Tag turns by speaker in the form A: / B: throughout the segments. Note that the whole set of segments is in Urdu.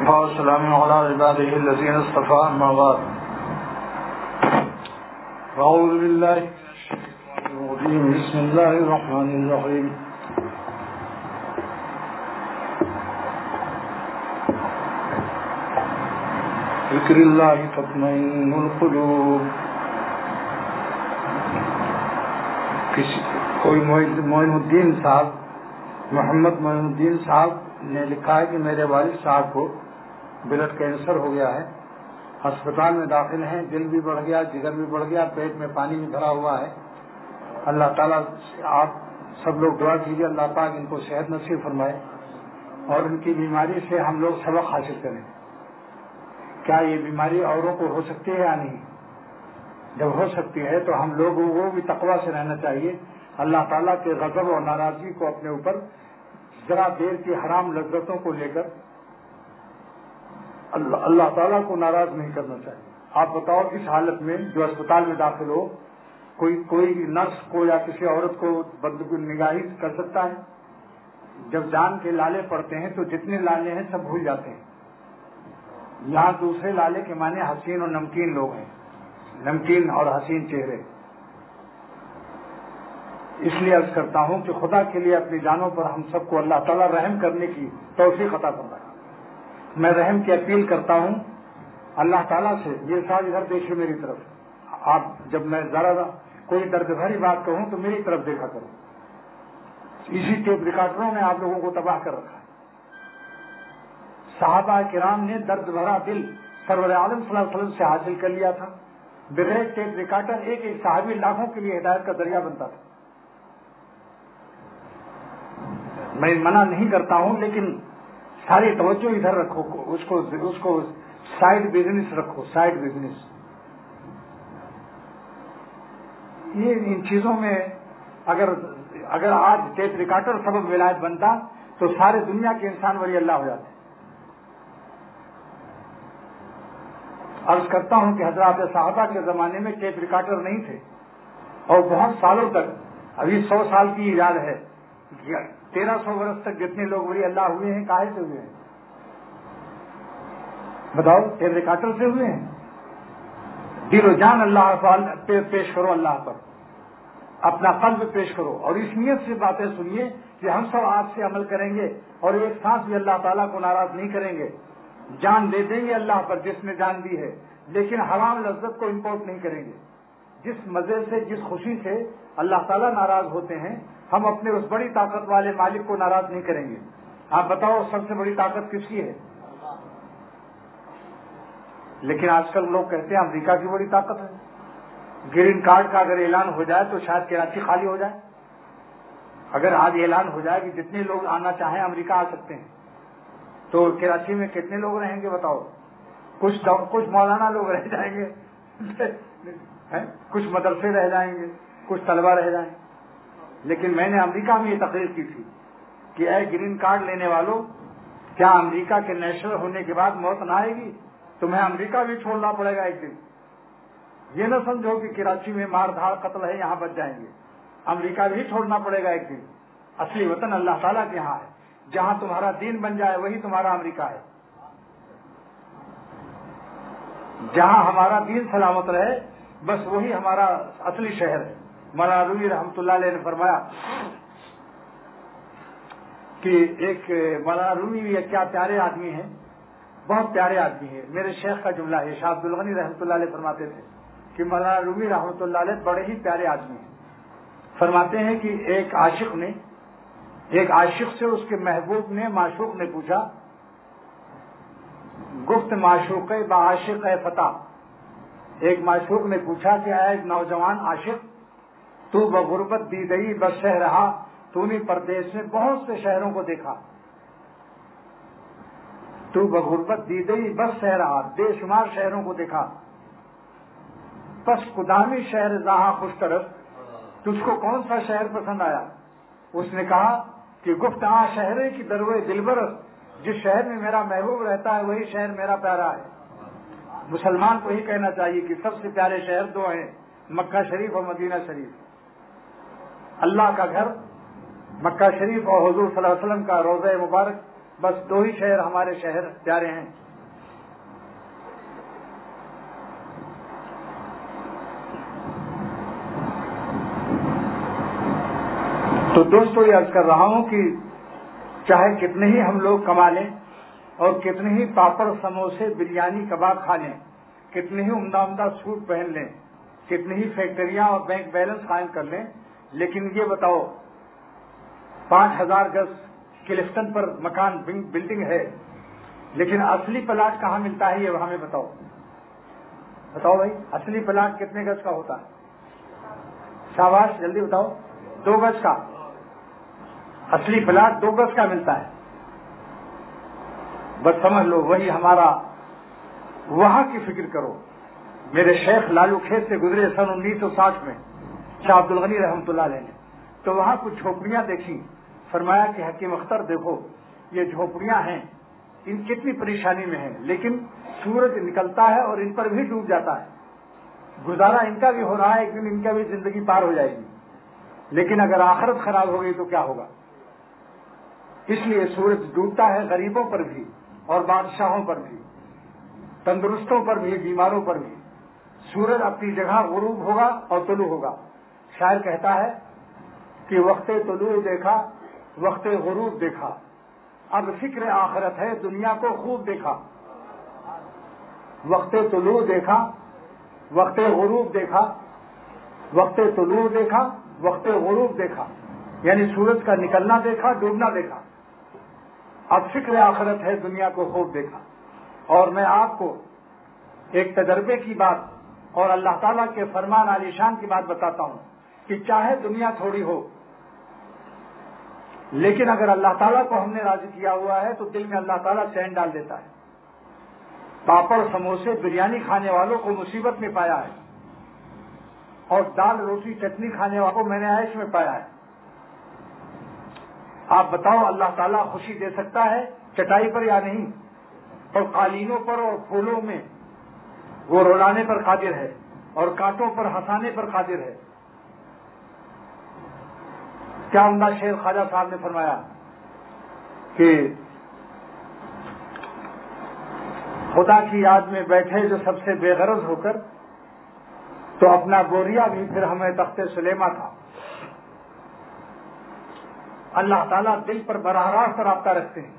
A: والسلام على عباده الذين اصطفى أما بعد أعوذ بالله من الشيطان الرجيم بسم الله الرحمن الرحيم ذکر اللہ تطمئن القلوب. کوئی معین الدین صاحب محمد معین الدین صاحب نے لکھا ہے کہ میرے والد صاحب کو بلڈ کینسر ہو گیا ہے، ہسپتال میں داخل ہیں، دل بھی بڑھ گیا، جگر بھی بڑھ گیا، پیٹ میں پانی بھی بھرا ہوا ہے. اللہ تعالیٰ آپ سب لوگ دعا کیجیے اللہ پاک ان کو صحت نصیب فرمائے اور ان کی بیماری سے ہم لوگ سبق حاصل کریں. کیا یہ بیماری اوروں کو ہو سکتی ہے یا نہیں؟ جب ہو سکتی ہے تو ہم لوگوں کو بھی تقویٰ سے رہنا چاہیے. اللہ تعالیٰ کے غضب اور ناراضگی کو اپنے اوپر ذرا دیر کی حرام لذتوں کو لے کر اللہ تعالیٰ کو ناراض نہیں کرنا چاہیے. آپ بتاؤ اس حالت میں جو اسپتال میں داخل ہو کوئی نرس کو یا کسی عورت کو نگاہی کر سکتا ہے؟ جب جان کے لالے پڑتے ہیں تو جتنے لالے ہیں سب بھول جاتے ہیں. یہاں دوسرے لالے کے معنی حسین اور نمکین لوگ ہیں، نمکین اور حسین چہرے. اس لیے عرض کرتا ہوں کہ خدا کے لیے اپنی جانوں پر ہم سب کو اللہ تعالیٰ رحم کرنے کی توفیق عطا فرمائے. میں رحم کی اپیل کرتا ہوں اللہ تعالیٰ سے. یہ ساتھ ادھر دیکھیے میری طرف. آپ جب میں ذرا کوئی درد بھری بات کہوں تو میری طرف دیکھا کرو. اسی ٹیپ ریکارڈروں میں آپ لوگوں کو تباہ کر رکھا ہے. صحابہ کرام نے درد بھرا دل سرور عالم صلی اللہ علیہ وسلم سے حاصل کر لیا تھا. بغیر ٹیپ ریکارڈر ایک ایک صحابی لاکھوں کے لیے ہدایت کا ذریعہ بنتا تھا. میں منع نہیں کرتا ہوں لیکن ساری توجہ ادھر رکھو، اس کو سائڈ بزنس رکھو، سائڈ بزنس. یہ ان چیزوں میں اگر آج ٹیپ ریکارڈر سبب ولایت بنتا تو سارے دنیا کے انسان ولی اللہ ہو جاتے. عرض کرتا ہوں کہ حضرات صحابہ کے زمانے میں ٹیپ ریکارڈر نہیں تھے اور بہت سالوں تک، ابھی 100 سال کی ایجاد ہے، 1300 برس تک جتنے لوگ ولی اللہ ہوئے ہیں کاہے سے ہوئے ہیں؟ بتاؤ، ٹیپ ریکارڈر سے ہوئے ہیں. دل و جان اللہ پہ پیش کرو، اللہ پر اپنا قلب پیش کرو اور اس نیت سے باتیں سنیے کہ ہم سب آج سے عمل کریں گے اور ایک سانس بھی اللہ تعالیٰ کو ناراض نہیں کریں گے. جان دے دیں گے اللہ پر جس نے جان دی ہے، لیکن حرام لذت کو امپورٹ نہیں کریں گے. جس مزے سے، جس خوشی سے اللہ تعالیٰ ناراض ہوتے ہیں، ہم اپنے اس بڑی طاقت والے مالک کو ناراض نہیں کریں گے. آپ بتاؤ سب سے بڑی طاقت کس کی ہے؟ لیکن آج کل لوگ کہتے ہیں امریکہ کی بڑی طاقت ہے. گرین کارڈ کا اگر اعلان ہو جائے تو شاید کراچی خالی ہو جائے. اگر آج اعلان ہو جائے کہ جتنے لوگ آنا چاہیں امریکہ آ سکتے ہیں تو کراچی میں کتنے لوگ رہیں گے بتاؤ؟ کچھ مولانا لوگ رہ جائیں گے، کچھ مدرسے رہ جائیں گے، کچھ طلبہ رہ جائیں گے. لیکن میں نے امریکہ میں یہ تقریر کی تھی کہ اے گرین کارڈ لینے والوں، کیا امریکہ کے نیشنل ہونے کے بعد موت نہ آئے گی؟ تمہیں امریکہ بھی چھوڑنا پڑے گا ایک دن. یہ نہ سمجھو کہ کراچی میں مار دھاڑ قتل ہے یہاں بچ جائیں گے. امریکہ بھی چھوڑنا پڑے گا ایک دن. اصلی وطن اللہ تعالیٰ کے یہاں ہے. جہاں تمہارا دین بن جائے وہی تمہارا امریکہ ہے. جہاں ہمارا دین سلامت رہے بس وہی ہمارا اصلی شہر ہے. مولانا رومی رحمۃ اللہ علیہ نے فرمایا کہ ایک مولانا رومی بھی کیا پیارے آدمی ہیں، بہت پیارے آدمی ہیں. میرے شیخ کا جملہ ہے، شاہ عبد الغنی رحمۃ اللہ علیہ فرماتے تھے کہ مولانا رومی رحمۃ اللہ علیہ بڑے ہی پیارے آدمی ہیں. فرماتے ہیں کہ ایک عاشق سے اس کے محبوب نے، معشوق نے پوچھا، گفت معشوق با عاشق ہے فتح. ایک معشوق نے پوچھا کہ اے نوجوان عاشق، تو بغربت دیدئی بس شہ رہا، تو نے پردیس میں بہت سے شہروں کو دیکھا. تو بغربت دیدئی بس شہ رہا، بے شمار شہروں کو دیکھا. پس قدامی شہر جہاں خوش طرف، تجھ کو کون سا شہر پسند آیا؟ اس نے کہا کہ گفت شہرے کی دروے دلبرس، جس شہر میں میرا محبوب رہتا ہے وہی شہر میرا پیارا ہے. مسلمان کو ہی کہنا چاہیے کہ سب سے پیارے شہر دو ہیں، مکہ شریف اور مدینہ شریف. اللہ کا گھر مکہ شریف اور حضور صلی اللہ علیہ وسلم کا روضہ مبارک بس 2 ہی شہر ہمارے شہر پیارے ہیں. تو دوستو یہ عرض کر رہا ہوں کہ چاہے کتنے ہی ہم لوگ کما لیں اور کتنے ہی پاپڑ سموسے بریانی کباب کھا لیں، کتنے ہی عمدہ عمدہ سوٹ پہن لیں، کتنی ہی فیکٹریاں اور بینک بیلنس قائم کر لیں، لیکن یہ بتاؤ 5000 گز کلفٹن پر مکان بلڈنگ ہے، لیکن اصلی پلاٹ کہاں ملتا ہے یہ ہمیں بتاؤ. بتاؤ بھائی، اصلی پلاٹ کتنے گز کا ہوتا ہے؟ شاباش، جلدی بتاؤ. 2 گز کا. اصلی پلاٹ 2 گز کا ملتا ہے. بس سمجھ لو وہی ہمارا. وہاں کی فکر کرو. میرے شیخ لالو کھیت سے گزرے سن 1960 میں شاہ عبد الغنی رحمۃ اللہ علیہ نے، تو وہاں کچھ جھوپڑیاں دیکھی. فرمایا کہ حکیم اختر دیکھو یہ جھوپڑیاں ہیں، ان کتنی پریشانی میں ہیں، لیکن سورج نکلتا ہے اور ان پر بھی ڈوب جاتا ہے. گزارا ان کا بھی ہو رہا ہے، ایک دن ان کا بھی زندگی پار ہو جائے گی. لیکن اگر آخرت خراب ہو گئی تو کیا ہوگا؟ اس لیے سورج ڈوبتا ہے غریبوں پر بھی اور بادشاہوں پر بھی، تندرستوں پر بھی، بیماروں پر بھی. سورج اپنی جگہ غروب ہوگا اور طلوع ہوگا. شاعر کہتا ہے کہ وقت طلوع دیکھا، وقت غروب دیکھا، اب فکر آخرت ہے دنیا کو خوب دیکھا. وقت طلوع دیکھا، وقت غروب دیکھا، وقت طلوع دیکھا، وقت غروب دیکھا، یعنی سورج کا نکلنا دیکھا، ڈوبنا دیکھا. اب فکر آخرت ہے دنیا کو خوب دیکھا. اور میں آپ کو ایک تجربے کی بات اور اللہ تعالیٰ کے فرمان عالی شان کی بات بتاتا ہوں کہ چاہے دنیا تھوڑی ہو، لیکن اگر اللہ تعالیٰ کو ہم نے راضی کیا ہوا ہے تو دل میں اللہ تعالیٰ چین ڈال دیتا ہے. پاپڑ سموسے بریانی کھانے والوں کو مصیبت میں پایا ہے، اور دال روٹی چٹنی کھانے والوں کو میں نے عیش میں پایا ہے. آپ بتاؤ اللہ تعالیٰ خوشی دے سکتا ہے چٹائی پر یا نہیں؟ اور قالینوں پر اور پھولوں میں وہ رولانے پر قادر ہے، اور کانٹوں پر ہنسانے پر قادر ہے. کیا عمدہ شعر خواجہ صاحب نے فرمایا کہ خدا کی یاد میں بیٹھے جو سب سے بے غرض ہو کر، تو اپنا بوریا بھی پھر ہمیں تخت سلیما تھا. اللہ تعالیٰ دل پر براہ راست رابطہ رکھتے ہیں.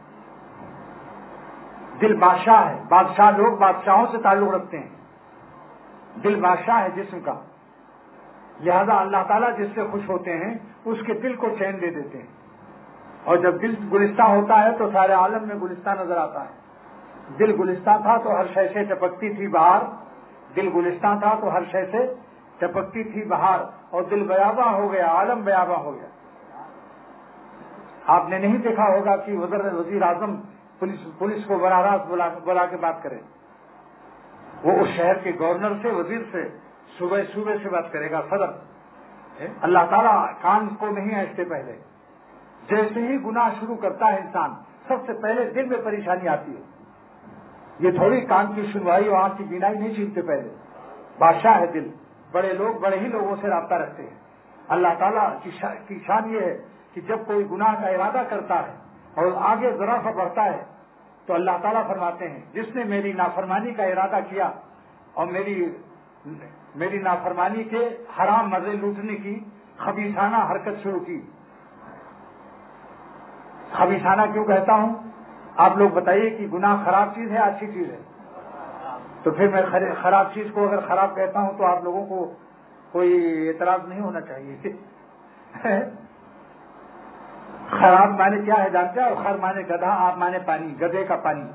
A: دل بادشاہ ہے، بادشاہ لوگ بادشاہوں سے تعلق رکھتے ہیں. دل بادشاہ ہے جسم کا، لہذا اللہ تعالیٰ جس سے خوش ہوتے ہیں اس کے دل کو چین دے دیتے ہیں. اور جب دل گلستہ ہوتا ہے تو سارے عالم میں گلستہ نظر آتا ہے. دل گلستہ تھا تو ہر شے سے ٹپکتی تھی بہار. دل گلستہ تھا تو ہر شے سے ٹپکتی تھی بہار، اور دل بیاباں ہو گیا، عالم بیاباں ہو گیا. آپ نے نہیں دیکھا ہوگا کہ وزیر اعظم پولیس کو براہ راست بلا کے بات کرے. وہ اس شہر کے گورنر سے، وزیر سے صوبے سے بات کرے گا، صدر. اللہ تعالیٰ کان کو نہیں ایستے. پہلے جیسے ہی گناہ شروع کرتا ہے انسان، سب سے پہلے دل میں پریشانی آتی ہے. یہ تھوڑی کان کی سنوائی اور آنکھ کی بینائی نہیں چھینتے. پہلے بادشاہ ہے دل. بڑے لوگ بڑے ہی لوگوں سے رابطہ رکھتے ہیں. اللہ تعالیٰ کی شان یہ ہے کہ جب کوئی گناہ کا ارادہ کرتا ہے اور آگے ذرا سا بڑھتا ہے تو اللہ تعالیٰ فرماتے ہیں جس نے میری نافرمانی کا ارادہ کیا اور میری نافرمانی کے حرام مزے لوٹنے کی خبیثانہ حرکت شروع کی. خبیثانہ کیوں کہتا ہوں؟ آپ لوگ بتائیے کہ گناہ خراب چیز ہے اچھی چیز ہے؟ تو پھر میں خراب چیز کو اگر خراب کہتا ہوں تو آپ لوگوں کو کوئی اعتراض نہیں ہونا چاہیے. خراب معنی کیا ہے جانتے ہیں؟ اور خر معنی گدھا، آپ معنی پانی، گدھے کا پانی.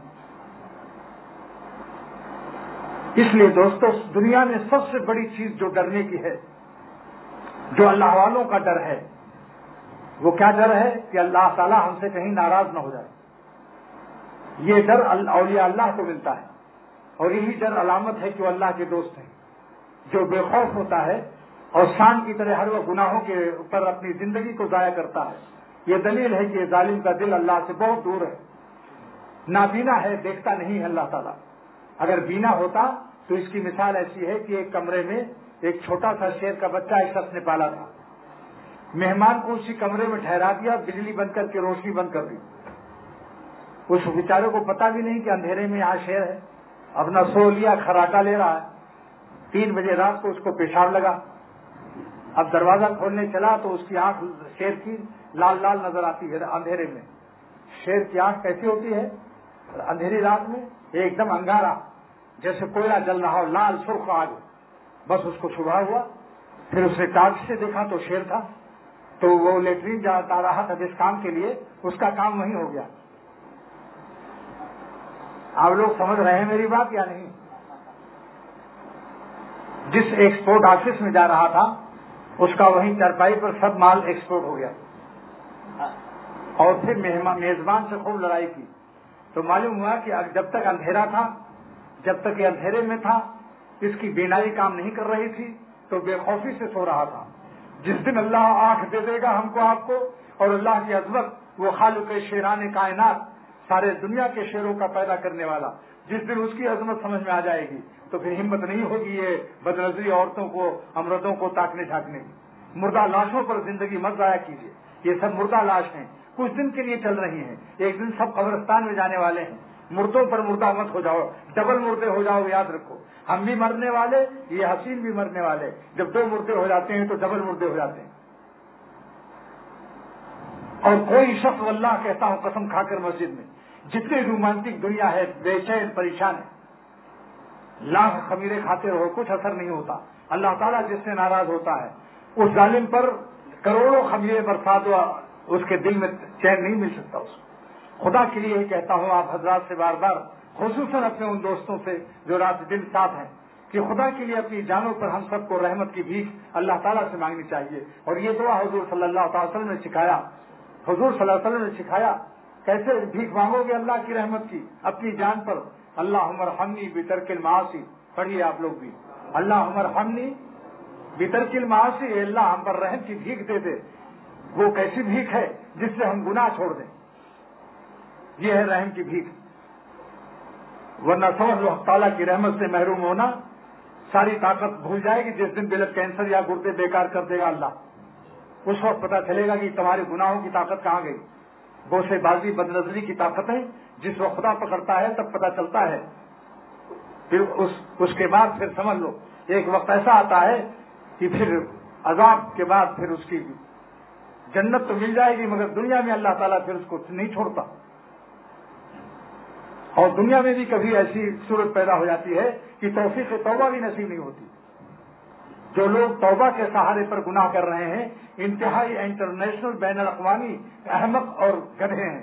A: اس لیے دوستو دنیا میں سب سے بڑی چیز جو ڈرنے کی ہے، جو اللہ والوں کا ڈر ہے، وہ کیا ڈر ہے؟ کہ اللہ تعالیٰ ہم سے کہیں ناراض نہ ہو جائے. یہ ڈر اولیاء اللہ کو ملتا ہے، اور یہی ڈر علامت ہے کہ وہ اللہ کے دوست ہیں. جو بے خوف ہوتا ہے اور شان کی طرح ہر وہ گناہوں کے اوپر اپنی زندگی کو ضائع کرتا ہے، یہ دلیل ہے کہ ظالم کا دل اللہ سے بہت دور ہے. نابینا ہے، دیکھتا نہیں ہے اللہ تعالیٰ. اگر بینا ہوتا تو اس کی مثال ایسی ہے کہ ایک کمرے میں ایک چھوٹا سا شیر کا بچہ ایک شخص نے پالا تھا. مہمان کو اسی کمرے میں ٹھہرا دیا، بجلی بند کر کے روشنی بند کر دی. اس بیچارے کو پتا بھی نہیں کہ اندھیرے میں یہاں شیر ہے. اپنا سو لیا, خراٹا لے رہا ہے. 3 بجے رات کو اس کو پیشاب لگا. اب دروازہ کھولنے چلا تو اس کی آنکھ شیر کی لال لال نظر آتی ہے اندھیرے میں. شیر کی آنکھ کیسی ہوتی ہے اندھیری رات میں؟ ایک دم انگارا, جیسے کوئلہ جل رہا ہو, لال سرخ آگ. بس اس کو صبح ہوا. پھر اس نے ٹارچ سے دیکھا تو شیر تھا. تو وہ لیٹرین جاتا رہا تھا جس کام کے لیے, اس کا کام وہیں ہو گیا. آپ لوگ سمجھ رہے ہیں میری بات یا نہیں؟ جس ایکسپورٹ آفس میں جا رہا تھا اس کا وہیں چرپائی پر سب مال ایکسپورٹ ہو گیا. اور پھر میزبان سے خوب لڑائی کی تو معلوم ہوا کہ جب تک اندھیرا تھا, جب تک یہ اندھیرے میں تھا, اس کی بینائی کام نہیں کر رہی تھی تو بے خوفی سے سو رہا تھا. جس دن اللہ آنکھ دے دے گا ہم کو آپ کو, اور اللہ کی عظمت, وہ خالق شیران کائنات, سارے دنیا کے شیروں کا پیدا کرنے والا, جس دن اس کی عظمت سمجھ میں آ جائے گی تو پھر ہمت نہیں ہوگی یہ بدنظری عورتوں کو, امردوں کو تاکنے جھانکنے کی. مردہ لاشوں پر زندگی مت ضائع کیجیے. یہ سب مردہ لاش ہیں, کچھ دن کے لیے چل رہی ہیں, ایک دن سب قبرستان میں جانے والے ہیں. مردوں پر مردہ مت ہو جاؤ, ڈبل مردے ہو جاؤ. یاد رکھو, ہم بھی مرنے والے, یہ حسین بھی مرنے والے. جب 2 مردے ہو جاتے ہیں تو ڈبل مردے ہو جاتے ہیں. اور کوئی شخص واللہ کہتا ہوں قسم کھا کر مسجد میں, جتنی رومانٹک دنیا ہے بے چین پریشان ہے. لاکھ خمیرے کھاتے رہو, کچھ اثر نہیں ہوتا. اللہ تعالیٰ جس سے ناراض ہوتا ہے اس ظالم پر کروڑوں خمیرے برسا دو, اس کے دل میں چین نہیں مل سکتا اس کو. خدا کے لیے کہتا ہوں آپ حضرات سے بار بار, خصوصاً اپنے ان دوستوں سے جو رات دن ساتھ ہیں, کہ خدا کے لیے اپنی جانوں پر ہم سب کو رحمت کی بھیک اللہ تعالیٰ سے مانگنی چاہیے. اور یہ دعا حضور صلی اللہ تعالی وسلم نے سکھایا. حضور صلی اللہ علیہ وسلم نے سکھایا کیسے بھیک مانگو گے اللہ کی رحمت کی اپنی جان پر. اللہم ارحمنی بترک المعاصی, پڑھیے آپ لوگ بھی, اللہم ارحمنی بترک المعاصی, اے اللہ ہم پر رحم کی بھیک دے دے. وہ کیسی بھیک ہے جس سے ہم گناہ چھوڑ دیں, یہ ہے رحم کی بھیک. ورنہ سمجھ لو تعالیٰ کی رحمت سے محروم ہونا, ساری طاقت بھول جائے گی. جس دن بلڈ کینسر یا گردے بیکار کر دے گا اللہ, اس وقت پتہ چلے گا کہ تمہارے گناہوں کی طاقت کہاں گئی. گوشے بازی بدنظری کی طاقت ہے, جس وقت خدا پکڑتا ہے تب پتہ چلتا ہے. پھر اس کے بعد پھر سمجھ لو ایک وقت ایسا آتا ہے کہ پھر عذاب کے بعد پھر اس کی جنت تو مل جائے گی, مگر دنیا میں اللہ تعالیٰ پھر اس کو نہیں چھوڑتا. اور دنیا میں بھی کبھی ایسی صورت پیدا ہو جاتی ہے کہ توفیق توبہ بھی نصیب نہیں ہوتی. جو لوگ توبہ کے سہارے پر گناہ کر رہے ہیں انتہائی انٹرنیشنل بین الاقوامی احمق اور گدھے ہیں.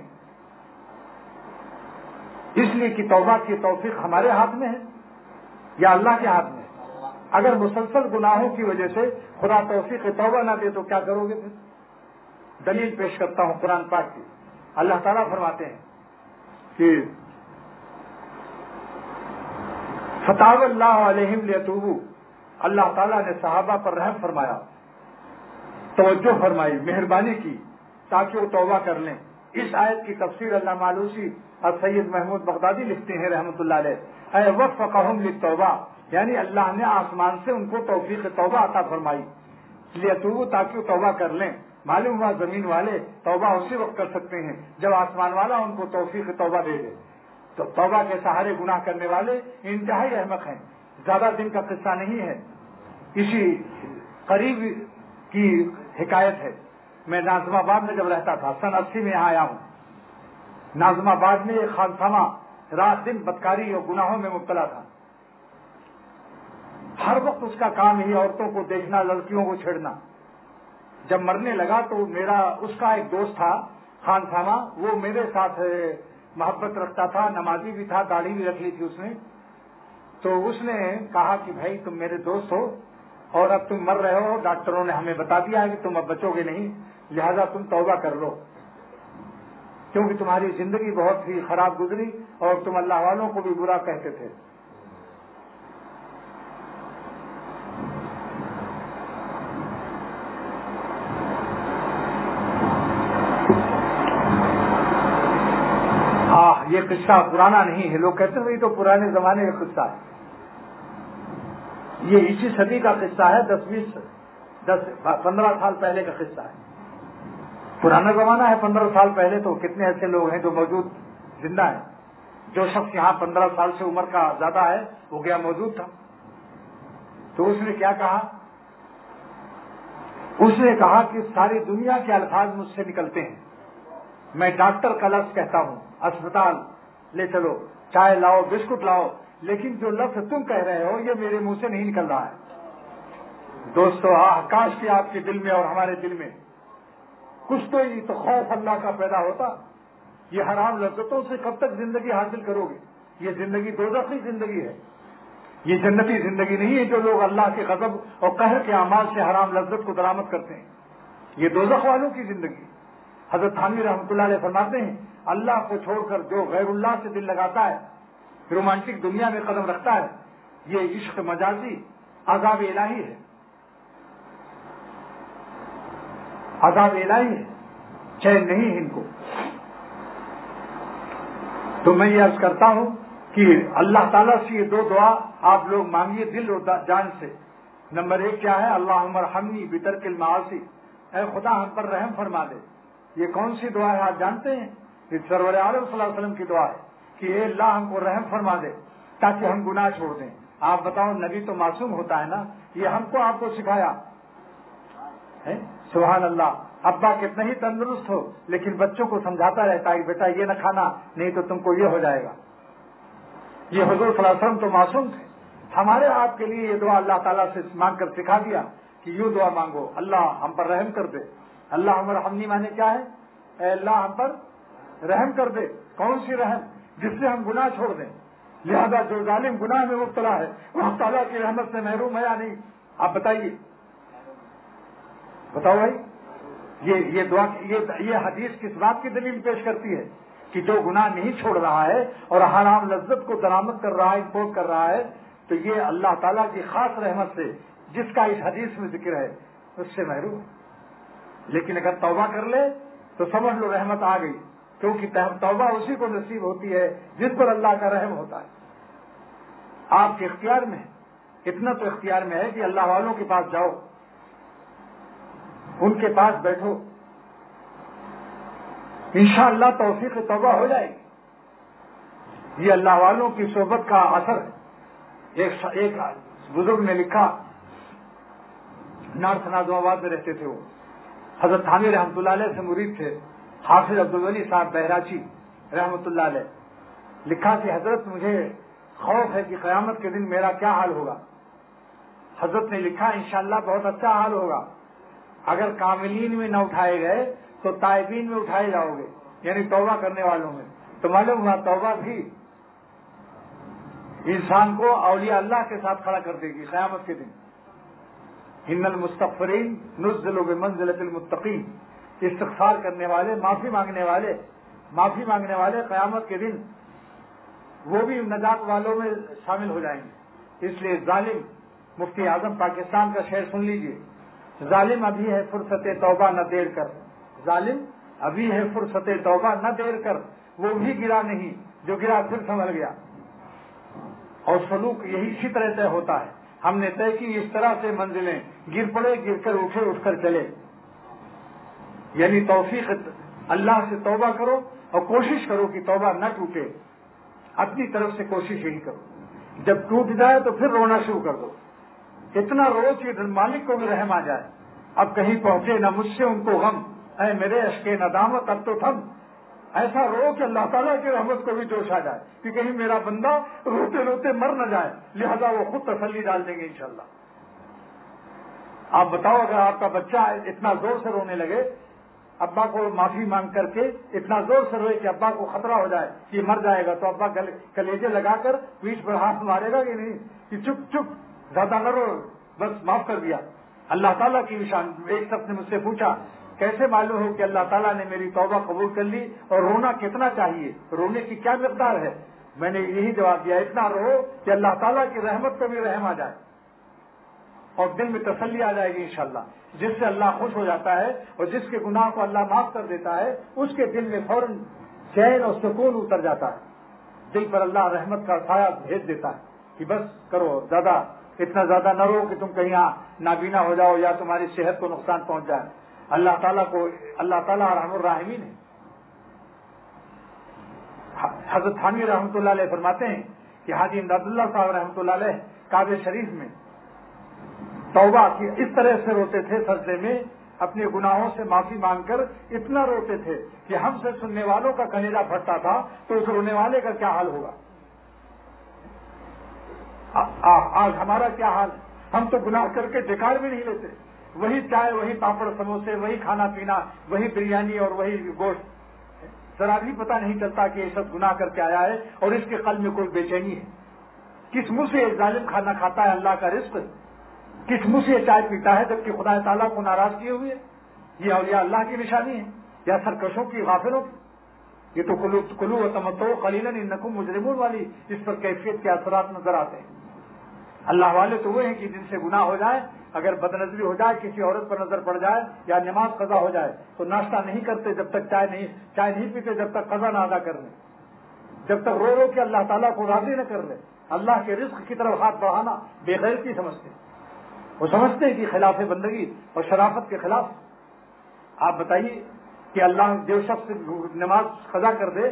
A: اس لیے کہ توبہ کی توفیق ہمارے ہاتھ میں ہے یا اللہ کے ہاتھ میں ہے. اگر مسلسل گناہوں کی وجہ سے خدا توفیق توبہ نہ دے تو کیا کرو گے؟ پھر دلیل پیش کرتا ہوں قرآن پاک کی. اللہ تعالیٰ فرماتے ہیں کہ فتاو اللہ علیہم لیتوبوا, اللہ تعالیٰ نے صحابہ پر رحم فرمایا, توجہ فرمائی, مہربانی کی تاکہ وہ توبہ کر لیں. اس آیت کی تفسیر علامہ آلوسی اور سید محمود بغدادی لکھتے ہیں رحمۃ اللہ علیہ, اے وفقہم للتوبہ, یعنی اللہ نے آسمان سے ان کو توفیق توبہ عطا فرمائی. لیتوبوا, تاکہ وہ توبہ کر لیں. معلوم ہوا زمین والے توبہ اسی وقت کر سکتے ہیں جب آسمان والا ان کو توفیق توبہ دے دے. تو توبہ کے سہارے گناہ کرنے والے انتہائی احمق ہیں. زیادہ دن کا قصہ نہیں ہے, اسی قریب کی حکایت ہے. میں ناظم آباد میں جب رہتا تھا, سن 80 میں یہاں آیا ہوں. ناظم آباد میں ایک خانسامہ رات دن بدکاری اور گناہوں میں مبتلا تھا. ہر وقت اس کا کام ہی عورتوں کو دیکھنا, لڑکیوں کو چھیڑنا. جب مرنے لگا تو اس کا ایک دوست تھا خانسامہ, وہ میرے ساتھ محبت رکھتا تھا, نمازی بھی تھا, داڑھی بھی رکھ لی تھی اس نے. تو اس نے کہا کہ بھائی تم میرے دوست ہو اور اب تم مر رہے ہو, ڈاکٹروں نے ہمیں بتا دیا ہے کہ تم اب بچو گے نہیں, لہذا تم توبہ کر لو, کیونکہ تمہاری زندگی بہت ہی خراب گزری اور تم اللہ والوں کو بھی برا کہتے تھے. یہ قصہ پرانا نہیں ہے. لوگ کہتے ہیں یہ تو پرانے زمانے کا قصہ ہے. یہ اسی صدی کا قصہ ہے, 10-15 سال پہلے کا قصہ ہے. پرانا زمانہ ہے, 15 سال پہلے تو کتنے ایسے لوگ ہیں جو موجود زندہ ہے. جو شخص یہاں 15 سال سے عمر کا زیادہ ہے وہ گیا موجود تھا. تو اس نے کیا کہا؟ اس نے کہا کہ ساری دنیا کے الفاظ مجھ سے نکلتے ہیں. میں ڈاکٹر کا لفظ کہتا ہوں، اسپتال لے چلو، چائے لاؤ، بسکٹ لاؤ، لیکن جو لفظ تم کہہ رہے ہو یہ میرے منہ سے نہیں نکل رہا ہے. دوستو، کاش کہ آپ کے دل میں اور ہمارے دل میں کچھ تو خوف اللہ کا پیدا ہوتا. یہ حرام لذتوں سے کب تک زندگی حاصل کرو گے؟ یہ زندگی دوزخی زندگی ہے، یہ جنتی زندگی نہیں ہے جو لوگ اللہ کے غضب اور قہر کے اعمال سے حرام لذت کو درآمد کرتے ہیں. یہ دوزخ والوں کی زندگی. حضرت تھانوی رحمۃ اللہ علیہ فرماتے ہیں اللہ کو چھوڑ کر جو غیر اللہ سے دل لگاتا ہے، رومانٹک دنیا میں قدم رکھتا ہے، یہ عشق مجازی عذاب الہی ہے، عذاب الہی ہے، چین نہیں ہے ان کو. تو میں یہ عرض کرتا ہوں کہ اللہ تعالیٰ سے یہ 2 دعا آپ لوگ مانگیے دل اور جان سے. نمبر 1 کیا ہے؟ اللہم ارحمنی بترک المعاصی، اے خدا ہم پر رحم فرما دے. یہ کون سی دعا ہے آپ جانتے ہیں؟ یہ سرور عالم صلی اللہ علیہ وسلم کی دعا ہے کہ اے اللہ ہم کو رحم فرما دے تاکہ ہم گناہ چھوڑ دیں. آپ بتاؤ، نبی تو معصوم ہوتا ہے نا، یہ ہم کو آپ کو سکھایا ہے. سبحان اللہ. ابا کتنا ہی تندرست ہو لیکن بچوں کو سمجھاتا رہتا ہے کہ بیٹا یہ نہ کھانا نہیں تو تم کو یہ ہو جائے گا. یہ حضور صلی اللہ علیہ وسلم تو معصوم تھے. ہمارے آپ کے لیے یہ دعا اللہ تعالیٰ سے مانگ کر سکھا دیا کہ یوں دعا مانگو، اللہ ہم پر رحم کر دے. اللہ ہم رحمنی مانے کیا ہے؟ اے اللہ ہم پر رحم کر دے. کون سی رحم؟ جس سے ہم گناہ چھوڑ دیں. لہذا جو ظالم گناہ میں مبتلا ہے وہ تعالیٰ کی رحمت سے محروم ہے یا نہیں؟ آپ بتائیے، بتاؤ بھائی. یہ دعا، یہ حدیث کس بات کی دلیل پیش کرتی ہے؟ کہ جو گناہ نہیں چھوڑ رہا ہے اور حرام لذت کو درآمد کر رہا ہے، امپورٹ کر رہا ہے، تو یہ اللہ تعالیٰ کی خاص رحمت سے جس کا اس حدیث میں ذکر ہے اس سے محروم ہے. لیکن اگر توبہ کر لے تو سمجھ لو رحمت آ گئی، کیونکہ توبہ اسی کو نصیب ہوتی ہے جس پر اللہ کا رحم ہوتا ہے. آپ کے اختیار میں ہے، اتنا تو اختیار میں ہے کہ اللہ والوں کے پاس جاؤ، ان کے پاس بیٹھو، انشاءاللہ توفیق توبہ ہو جائے گی. یہ اللہ والوں کی صحبت کا اثر ہے. ایک بزرگ نے لکھا، نارتھ نازم آباد میں رہتے تھے وہ، حضرت تھانوی رحمۃ اللہ علیہ سے مرید تھے، حافظ عبدالولی صاحب بہراچی رحمۃ اللہ علیہ. لکھا کہ حضرت مجھے خوف ہے کہ قیامت کے دن میرا کیا حال ہوگا. حضرت نے لکھا انشاءاللہ بہت اچھا حال ہوگا. اگر کاملین میں نہ اٹھائے گئے تو تائبین میں اٹھائے جاؤ گے، یعنی توبہ کرنے والوں میں. تو معلوم ہوا توبہ بھی انسان کو اولیاء اللہ کے ساتھ کھڑا کر دے گی قیامت کے دن. ان المستغفرین نزلوا بمنزلۃ المتقین، استغفار کرنے والے، معافی مانگنے والے قیامت کے دن وہ بھی نجات والوں میں شامل ہو جائیں گے. اس لیے ظالم، مفتی اعظم پاکستان کا شعر سن لیجئے، ظالم ابھی ہے فرصت توبہ نہ دیر کر، ظالم ابھی ہے فرصت توبہ نہ دیر کر، وہ بھی گرا نہیں جو گرا پھر سنبھل گیا. اور سلوک یہی اسی طرح طے ہوتا ہے. ہم نے طے کی اس طرح سے منزلیں، گر پڑے گر کر اٹھے اٹھ کر چلے. یعنی توفیق اللہ سے توبہ کرو اور کوشش کرو کہ توبہ نہ ٹوٹے. اپنی طرف سے کوشش یہی کرو. جب ٹوٹ جائے تو پھر رونا شروع کر دو. اتنا رو کہ مالک کو بھی رحم آ جائے. اب کہیں پہنچے نہ مجھ سے ان کو غم، اے میرے اشکے ندامت اب تو تھم. ایسا رو کہ اللہ تعالیٰ کی رحمت کو بھی جوش آ جائے کہ کہیں میرا بندہ روتے روتے مر نہ جائے. لہذا وہ خود تسلی ڈال دیں گے انشاءاللہ. آپ بتاؤ، اگر آپ کا بچہ اتنا زور سے رونے لگے، ابا کو معافی مانگ کر کے اتنا زور سے روئے کہ ابا کو خطرہ ہو جائے کہ مر جائے گا، تو ابا کلیجے لگا کر پیٹھ پر ہاتھ مارے گا کہ نہیں کہ چپ چپ زیادہ نہ رو، بس معاف کر دیا. اللہ تعالیٰ کی نشان. ایک شخص نے مجھ سے پوچھا کیسے معلوم ہو کہ اللہ تعالیٰ نے میری توبہ قبول کر لی، اور رونا کتنا چاہیے، رونے کی کیا مقدار ہے؟ میں نے یہی جواب دیا، اتنا رو کہ اللہ تعالیٰ کی رحمت کو بھی رحم آ جائے اور دل میں تسلی آ جائے گی انشاءاللہ. جس سے اللہ خوش ہو جاتا ہے اور جس کے گناہ کو اللہ معاف کر دیتا ہے، اس کے دل میں فوراً چین اور سکون اتر جاتا ہے. دل پر اللہ رحمت کا سایہ بھیج دیتا ہے کہ بس کرو، اتنا زیادہ نہ رو کہ تم کہیں نابینا ہو جاؤ یا تمہاری صحت کو نقصان پہنچ جائے. اللہ تعالیٰ ارحم الراحمین ہے. حضرت حامی رحمۃ اللہ علیہ فرماتے ہیں کہ حاجی امداد اللہ صاحب رحمۃ اللہ علیہ کعبہ شریف میں توبہ کی اس طرح سے روتے تھے سجدے میں، اپنے گناہوں سے معافی مانگ کر اتنا روتے تھے کہ ہم سے سننے والوں کا کلیجہ پھٹتا تھا، تو اس رونے والے کا کیا حال ہوگا؟ آج ہمارا کیا حال؟ ہم تو گناہ کر کے ڈکار بھی نہیں لیتے، وہی چائے، وہی پاپڑ سموسے، وہی کھانا پینا، وہی بریانی اور وہی گوشت، ذرا بھی پتہ نہیں چلتا کہ یہ سب گناہ کر کے آیا ہے اور اس کے قلب میں کوئی بے چینی ہے۔ کس منہ سے یہ ظالم کھانا کھاتا ہے اللہ کا رزق؟ کس منہ سے یہ چائے پیتا ہے جبکہ خدا تعالیٰ کو ناراض کیے ہوئے؟ یہ اولیاء اللہ کی نشانی ہے یا سرکشوں کی، غافلوں کی؟ یہ تو کلو و تمتعوا قلیلا انکم مجرمون والی اس پر کیفیت کے اثرات نظر آتے ہیں۔ اللہ والے تو وہ ہیں کہ جن سے گناہ ہو جائے، اگر بد نظری ہو جائے، کسی عورت پر نظر پڑ جائے یا نماز قضا ہو جائے تو ناشتہ نہیں کرتے جب تک چائے نہیں پیتے جب تک قضا نہ ادا کر لیں، جب تک رو رو کے اللہ تعالیٰ کو راضی نہ کر لیں۔ اللہ کے رزق کی طرف ہاتھ بڑھانا بے غیرتی سمجھتے ہیں، وہ سمجھتے ہیں کہ خلاف بندگی اور شرافت کے خلاف۔ آپ بتائیے کہ اللہ جو شخص نماز قضا کر دے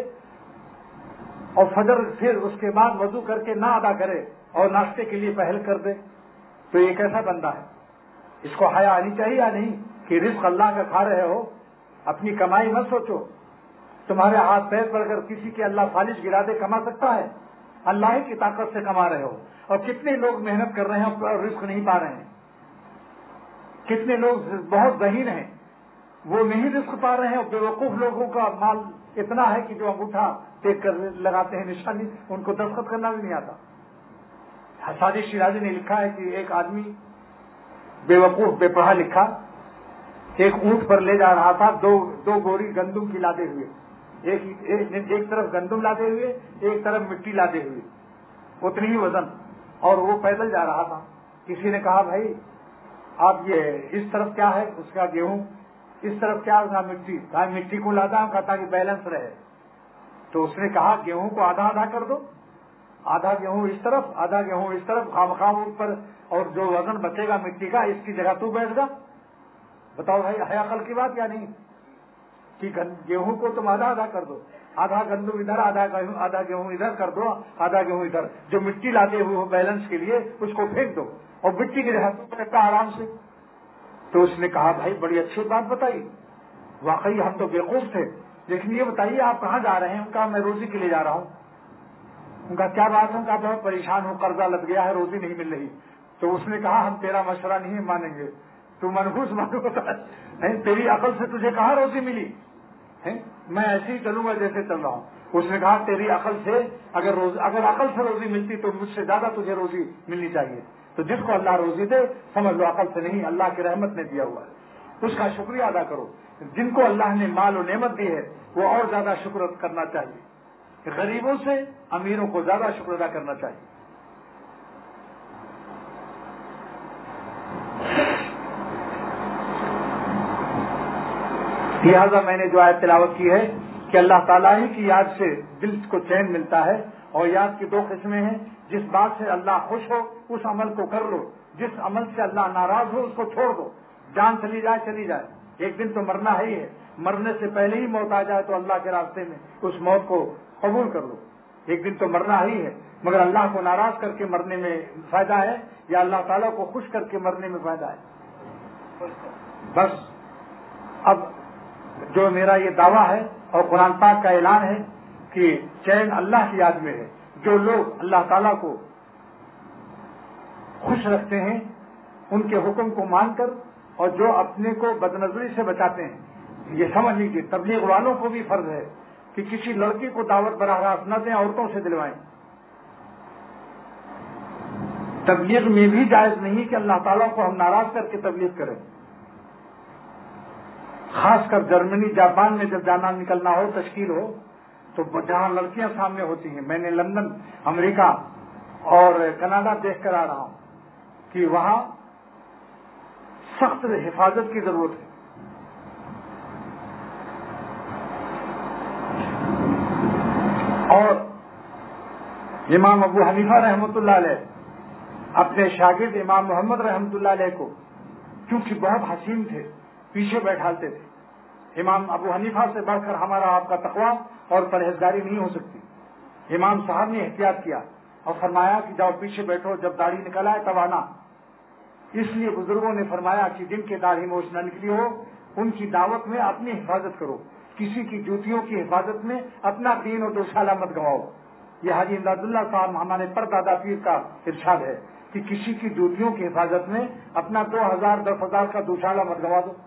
A: اور فجر پھر اس کے بعد وضو کر کے نہ ادا کرے اور ناشتے کے لیے پہل کر دے تو یہ کیسا بندہ ہے؟ اس کو حیا آنی چاہیے یا نہیں کہ رزق اللہ کا کھا رہے ہو، اپنی کمائی مت سوچو۔ تمہارے ہاتھ پیر پر اگر کسی کے اللہ فالج گرا دے کما سکتا ہے؟ اللہ ہی کی طاقت سے کما رہے ہو، اور کتنے لوگ محنت کر رہے ہیں اور رزق نہیں پا رہے ہیں، کتنے لوگ بہت ذہین ہیں وہ نہیں رزق پا رہے ہیں، اور بیوقوف لوگوں کا مال اتنا ہے کہ جو انگوٹھا دیکھ کر لگاتے ہیں نشانی، ان کو دستخط کرنا بھی نہیں آتا۔ حسادی شیرازی نے لکھا ہے کہ ایک آدمی بیوقوف بے پڑھا لکھا ایک اونٹ پر لے جا رہا تھا دو بوری گندم کی لادے ہوئے، ایک طرف گندم لادے ہوئے، ایک طرف مٹی لادے ہوئے، اتنی ہی وزن، اور وہ پیدل جا رہا تھا۔ کسی نے کہا بھائی آپ یہ اس طرف کیا ہے؟ اس کا گیہوں، اس طرف کیا ہوگا؟ مٹی۔ کہا مٹی کو لادا ہوں کہتا کہ بیلنس رہے۔ تو اس نے کہا گیہوں کو آدھا آدھا کر دو، آدھا گیہوں اس طرف آدھا گیہوں اس طرف، خام اوپر، اور جو وزن بچے گا مٹی کا اس کی جگہ تو بیٹھ گا۔ بتاؤ بھائی ہے عقل کی بات یا نہیں؟ کہ گیہوں کو تم آدھا آدھا کر دو، آدھا گندم ادھر، آدھا گیہوں ادھر کر دو، آدھا گیہوں ادھر، جو مٹی لاتے ہوئے ہو بیلنس کے لیے اس کو پھینک دو اور مٹی کے ہاتھوں پہ رکھتا آرام سے۔ تو اس نے کہا بھائی بڑی اچھی بات بتائی، واقعی ہم تو بیوقوف تھے، لیکن یہ بتائیے آپ کہاں جا رہے ہیں؟ ان کا میں روزی کے لیے جا رہا ہوں۔ ان کا کیا بات ہے؟ ان کا بہت پریشان ہوں، قرضہ لگ گیا ہے، روزی نہیں مل رہی۔ تو اس نے کہا ہم تیرا مشورہ نہیں مانیں گے، تو منحوس معلوم ہوتا ہے، نہیں تیری عقل سے تجھے کہاں روزی ملی؟ میں ایسے ہی چلوں گا جیسے چل رہا ہوں۔ اس نے کہا تیری عقل سے اگر عقل سے روزی ملتی تو مجھ سے زیادہ تجھے روزی ملنی چاہیے۔ تو جس کو اللہ روزی دے سمجھ لو عقل سے نہیں، اللہ کی رحمت نے دیا ہوا ہے، اس کا شکریہ ادا کرو۔ جن کو اللہ نے مال و نعمت دی ہے وہ اور زیادہ شکر کرنا چاہیے، غریبوں سے امیروں کو زیادہ شکر ادا کرنا چاہیے۔ لہٰذا میں نے جو آیت تلاوت کی ہے کہ اللہ تعالیٰ ہی کی یاد سے دل کو چین ملتا ہے، اور یاد کی دو قسمیں ہیں، جس بات سے اللہ خوش ہو اس عمل کو کر لو، جس عمل سے اللہ ناراض ہو اس کو چھوڑ دو۔ جان چلی جائے چلی جائے، ایک دن تو مرنا ہے ہی ہے، مرنے سے پہلے ہی موت آ جائے تو اللہ کے راستے میں اس موت کو قبول کر لو۔ ایک دن تو مرنا ہی ہے، مگر اللہ کو ناراض کر کے مرنے میں فائدہ ہے یا اللہ تعالیٰ کو خوش کر کے مرنے میں فائدہ ہے؟ بس اب جو میرا یہ دعویٰ ہے اور قرآن پاک کا اعلان ہے کہ چین اللہ کی یاد میں ہے، جو لوگ اللہ تعالیٰ کو خوش رکھتے ہیں ان کے حکم کو مان کر، اور جو اپنے کو بدنظری سے بچاتے ہیں، یہ سمجھ لیجیے تبلیغ والوں کو بھی فرض ہے کہ کسی لڑکی کو دعوت براہ راست نہ دیں، عورتوں سے دلوائیں۔ تبلیغ میں بھی جائز نہیں کہ اللہ تعالیٰ کو ہم ناراض کر کے تبلیغ کریں، خاص کر جرمنی جاپان میں جب جانا نکلنا ہو، تشکیل ہو، تو جہاں لڑکیاں سامنے ہوتی ہیں، میں نے لندن، امریکہ اور کینیڈا دیکھ کر آ رہا ہوں کہ وہاں سخت حفاظت کی ضرورت ہے۔ اور امام ابو حنیفہ رحمۃ اللہ علیہ اپنے شاگرد امام محمد رحمۃ اللہ علیہ کو کیونکہ بہت حسین تھے پیچھے بیٹھالتے تھے، امام ابو حنیفہ سے بڑھ کر ہمارا آپ کا تقویٰ اور پرہیزگاری نہیں ہو سکتی۔ امام صاحب نے احتیاط کیا اور فرمایا کہ جاؤ پیچھے بیٹھو، جب داڑھی نکل آئے تب آنا۔ اس لیے بزرگوں نے فرمایا کہ جن کے داڑھی موچ نہ نکلی ہو ان کی دعوت میں اپنی حفاظت کرو، کسی کی جوتیوں کی حفاظت میں اپنا دین و دوسالہ مت گواؤ۔ یہ حاجی امداد اللہ صاحب ہمارے پردادا پیر کا ارشاد ہے کہ کسی کی جوتیوں کی حفاظت میں اپنا 2000 10,000 کا دوسالہ مت گوا دو۔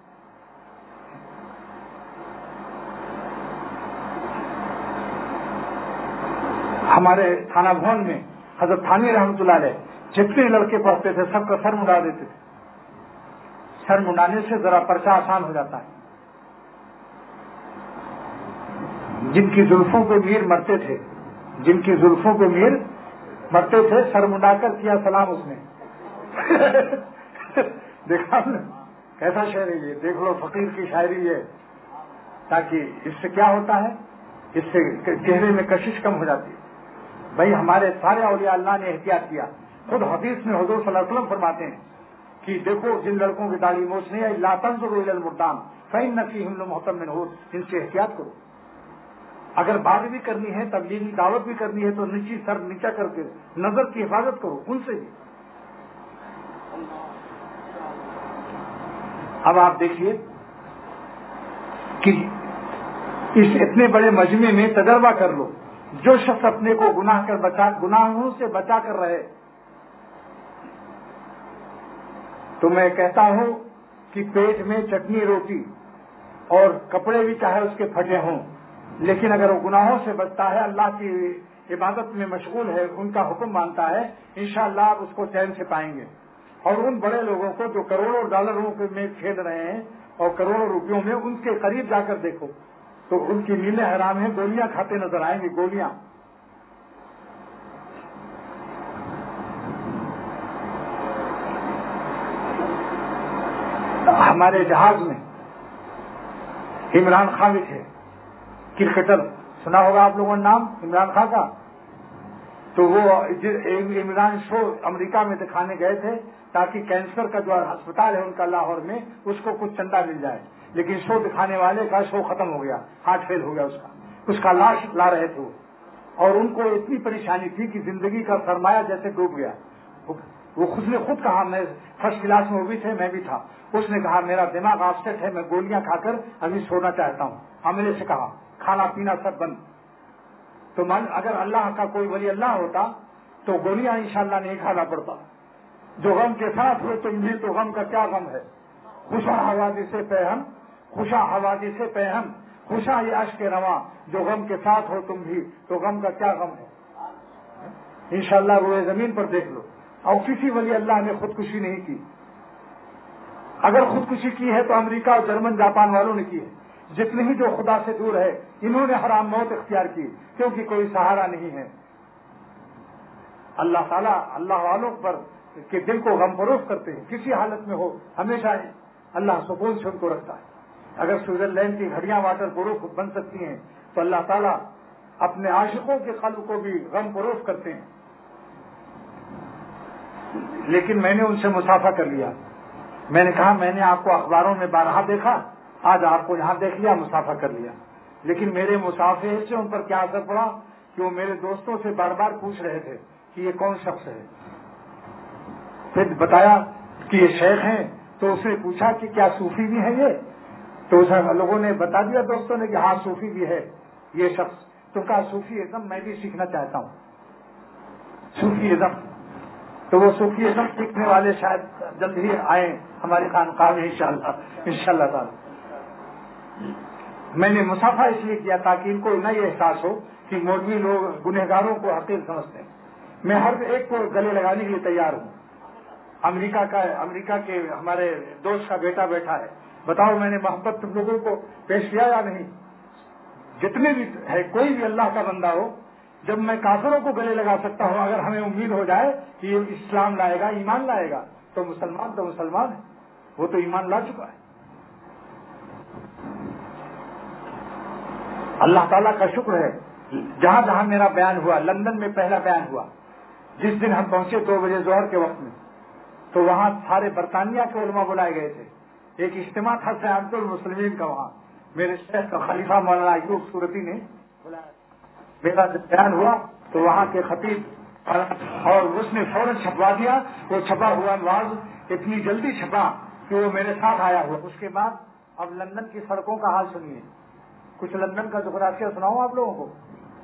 A: ہمارے تھانہ بھون میں حضرت تھانوی رحمۃ اللہ علیہ جتنے لڑکے پڑھتے تھے سب کا سر منڈا دیتے تھے۔ سر منڈانے سے ذرا پرچہ آسان ہو جاتا ہے۔ جن کی زلفوں پہ میر مرتے تھے، جن کی زلفوں پہ میر مرتے تھے، سر منڈا کر کیا سلام اس نے۔ دیکھا کیسا شعر ہے یہ، دیکھ لو فقیر کی شاعری ہے، تاکہ اس سے کیا ہوتا ہے، اس سے چہرے میں کشش کم ہو جاتی ہے۔ بھائی ہمارے سارے اولیاء اللہ نے احتیاط کیا۔ خود حدیث میں حضور صلی اللہ علیہ وسلم فرماتے ہیں کہ دیکھو جن لڑکوں کی داڑھی موچ نہیں ہے لا تنظروا الی المردان فإن فیہم لمحتم منہور، ان سے احتیاط کرو۔ اگر بات بھی کرنی ہے، تبلیغی دعوت بھی کرنی ہے تو نیچی سر نیچا کر کے نظر کی حفاظت کرو ان سے بھی۔ اب آپ دیکھیے کہ اس اتنے بڑے مجمع میں تجربہ کر لو، جو شخص اپنے کو گناہوں سے بچا کر رہے، تو میں کہتا ہوں کہ پیٹ میں چٹنی روٹی اور کپڑے بھی چاہے اس کے پھٹے ہوں، لیکن اگر وہ گناہوں سے بچتا ہے، اللہ کی عبادت میں مشغول ہے، ان کا حکم مانتا ہے، انشاءاللہ آپ اس کو چین سے پائیں گے۔ اور ان بڑے لوگوں کو جو کروڑوں ڈالروں میں کھیل رہے ہیں اور کروڑوں روپیوں میں، ان کے قریب جا کر دیکھو تو ان کی نیلیں حرام ہیں، گولیاں کھاتے نظر آئیں گے، گولیاں۔ ہمارے جہاز میں عمران خان بھی تھے، کرکٹر، سنا ہوگا آپ لوگوں نے نام عمران خان کا۔ تو وہ عمران شو امریکہ میں دکھانے گئے تھے تاکہ کینسر کا جو ہسپتال ہے ان کا لاہور میں، اس کو کچھ چندہ مل جائے، لیکن شو دکھانے والے کا شو ختم ہو گیا، ہارٹ فیل ہو گیا اس کا لاش لا رہے تھے اور ان کو اتنی پریشانی تھی کہ زندگی کا سرمایہ جیسے ڈوب گیا۔ وہ خود کہا، میں فرسٹ کلاس میں وہ بھی تھے، میں بھی تھا، اس نے کہا میرا دماغ آفسیٹ ہے، میں گولیاں کھا کر ابھی سونا چاہتا ہوں۔ عملے سے کہا کھانا پینا سب بند۔ تو اگر اللہ کا کوئی ولی اللہ ہوتا تو گولیاں انشاءاللہ نہیں کھانا پڑتا۔ جو غم کے ساتھ ہو تم بھی تو غم کا کیا غم ہے، خوشا حوادث سے پہم، خوشا حوادث سے پہم، خوشا یہ اشک رواں، جو غم کے ساتھ ہو تم بھی تو غم کا کیا غم ہے۔ انشاءاللہ روئے زمین پر دیکھ لو، اور کسی ولی اللہ نے خودکشی نہیں کی۔ اگر خودکشی کی ہے تو امریکہ اور جرمن جاپان والوں نے کی ہے۔ جتنے ہی جو خدا سے دور ہے انہوں نے حرام موت اختیار کی، کیونکہ کوئی سہارا نہیں ہے۔ اللہ تعالیٰ اللہ والوں پر کے دل کو غم فروخت کرتے ہیں، کسی حالت میں ہو ہمیشہ اللہ سکون سے ان کو رکھتا ہے۔ اگر سوئٹزرلینڈ کی گھڑیاں واٹر پروف بن سکتی ہیں تو اللہ تعالیٰ اپنے عاشقوں کے قلب کو بھی غم فروخت کرتے ہیں۔ لیکن میں نے ان سے مسافہ کر لیا، میں نے کہا میں نے آپ کو اخباروں میں بارہا دیکھا، آج آپ کو یہاں دیکھ لیا، مسافہ کر لیا، لیکن میرے مسافر سے ان پر کیا اثر پڑا کہ وہ میرے دوستوں سے بار بار پوچھ رہے تھے کہ یہ کون شخص ہے۔ پھر بتایا کہ یہ شیخ ہیں، تو اس نے پوچھا کہ کیا صوفی بھی ہے یہ؟ تو لوگوں نے بتا دیا دوستوں نے کہ ہاں صوفی بھی ہے یہ شخص۔ تو کہا صوفی ازم میں بھی سیکھنا چاہتا ہوں، صوفی ازم۔ تو وہ صوفی ازم سیکھنے والے شاید جلد ہی آئیں ہماری خانقاہ میں انشاءاللہ تعالی۔ میں نے مسافہ اس لیے کیا تاکہ ان کو نہ یہ احساس ہو کہ مولوی لوگ گنہگاروں کو حقیر سمجھتے ہیں۔ میں ہر ایک کو گلے لگانے کے لیے تیار ہوں۔ امریکہ کے ہمارے دوست کا بیٹا بیٹھا ہے، بتاؤ میں نے محبت تم لوگوں کو پیش کیا یا نہیں؟ جتنے بھی ہے، کوئی بھی اللہ کا بندہ ہو، جب میں کافروں کو گلے لگا سکتا ہوں، اگر ہمیں امید ہو جائے کہ یہ اسلام لائے گا، ایمان لائے گا، تو مسلمان ہے، وہ تو ایمان لا چکا ہے۔ اللہ تعالیٰ کا شکر ہے، جہاں جہاں میرا بیان ہوا، لندن میں پہلا بیان ہوا، جس دن ہم پہنچے 2 بجے ظہر کے وقت میں، تو وہاں سارے برطانیہ کے علماء بلائے گئے تھے، ایک اجتماع تھا سیادت المسلمین کا وہاں، میرے شیخ کا خلیفہ مولانا ایوب صورتی نے میرا جب بیان ہوا تو وہاں کے خطیب اور اس نے فوراً چھپوا دیا. وہ چھپا ہوا واز اتنی جلدی چھپا کہ وہ میرے ساتھ آیا ہوا. اس کے بعد اب لندن کی سڑکوں کا حال سنیے. کچھ لندن کا جغرافیہ سناؤں آپ لوگوں کو.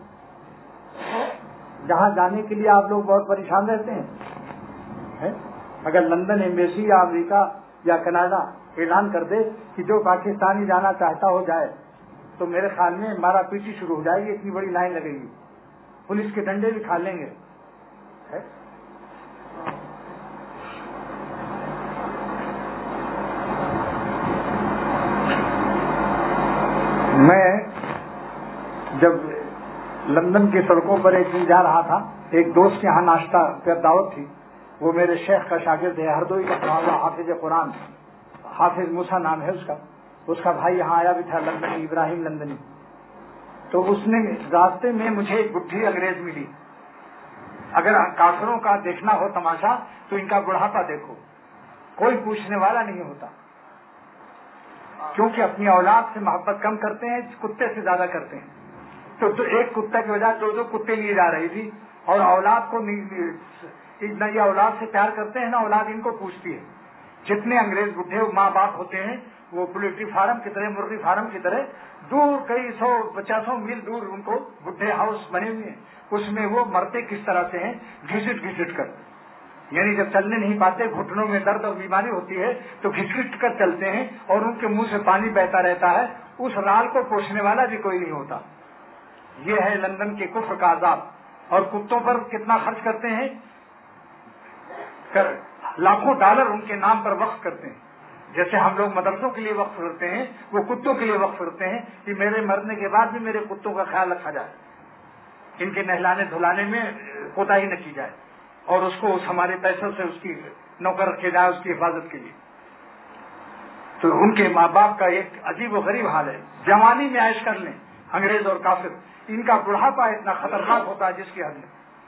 A: جہاں جانے کے لیے آپ لوگ بہت پریشان رہتے ہیں. اگر لندن ایمبیسی یا امریکہ یا کینیڈا اعلان کر دے کہ جو پاکستانی جانا چاہتا ہو جائے تو میرے خیال میں مارا پیٹی شروع ہو جائے گی. اتنی بڑی لائن لگے گی. پولیس کے ڈنڈے بھی کھا لیں گے. میں جب لندن کی سڑکوں پر ایک دن جا رہا تھا, ایک دوست کے یہاں ناشتہ پر دعوت تھی. وہ میرے شیخ کا شاگرد ہے, ہردوئی کا معاملہ حافظ قرآن, حافظ موسیٰ نام ہے اس کا. اس کا بھائی یہاں آیا بھی تھا لندنی, ابراہیم لندنی. تو اس نے راستے میں مجھے ایک بڈھی انگریز ملی. اگر کافروں کا دیکھنا ہو تماشا تو ان کا بڑھاپا دیکھو, کوئی پوچھنے والا نہیں ہوتا, کیونکہ اپنی اولاد سے محبت کم کرتے ہیں, کتے سے زیادہ کرتے ہیں. تو ایک کتا کی وجہ دو کتے لیے جا رہی تھی, اور اولاد کو نہ یہ اولاد سے پیار کرتے ہیں نہ اولاد ان کو پوچھتی ہے. جتنے انگریز بڈھے ماں باپ ہوتے ہیں وہ پولیٹری فارم کی طرح, مرغی فارم کی طرح دور کئی 100-50 میل دور ان کو بڈھے ہاؤس بنے ہوئے ہیں. اس میں وہ مرتے کس طرح سے ہیں, گھسٹ کر. یعنی جب چلنے نہیں پاتے, گھٹنوں میں درد اور بیماری ہوتی ہے تو گھسٹ کر چلتے ہیں, اور ان کے منہ سے پانی بہتا رہتا ہے. اس رال کو پوچھنے والا بھی کوئی نہیں ہوتا. یہ ہے لندن کے کفر کا عذاب. اور کتوں پر کتنا خرچ کرتے ہیں, لاکھوں ڈالر ان کے نام پر وقف کرتے ہیں. جیسے ہم لوگ مدرسوں کے لیے وقف کرتے ہیں, وہ کتوں کے لیے وقف کرتے ہیں کہ میرے مرنے کے بعد بھی میرے کتوں کا خیال رکھا جائے, ان کے نہلانے دھلانے میں کوتاہی نہ کی جائے, اور اس کو ہمارے پیسوں سے اس کی نوکر رکھے جائے اس کی حفاظت کے لیے. تو ان کے ماں باپ کا ایک عجیب و غریب حال ہے. جوانی میں عیش کر لیں انگریز اور کافر, ان کا بڑھاپا اتنا خطرناک ہوتا ہے جس کی حد میں.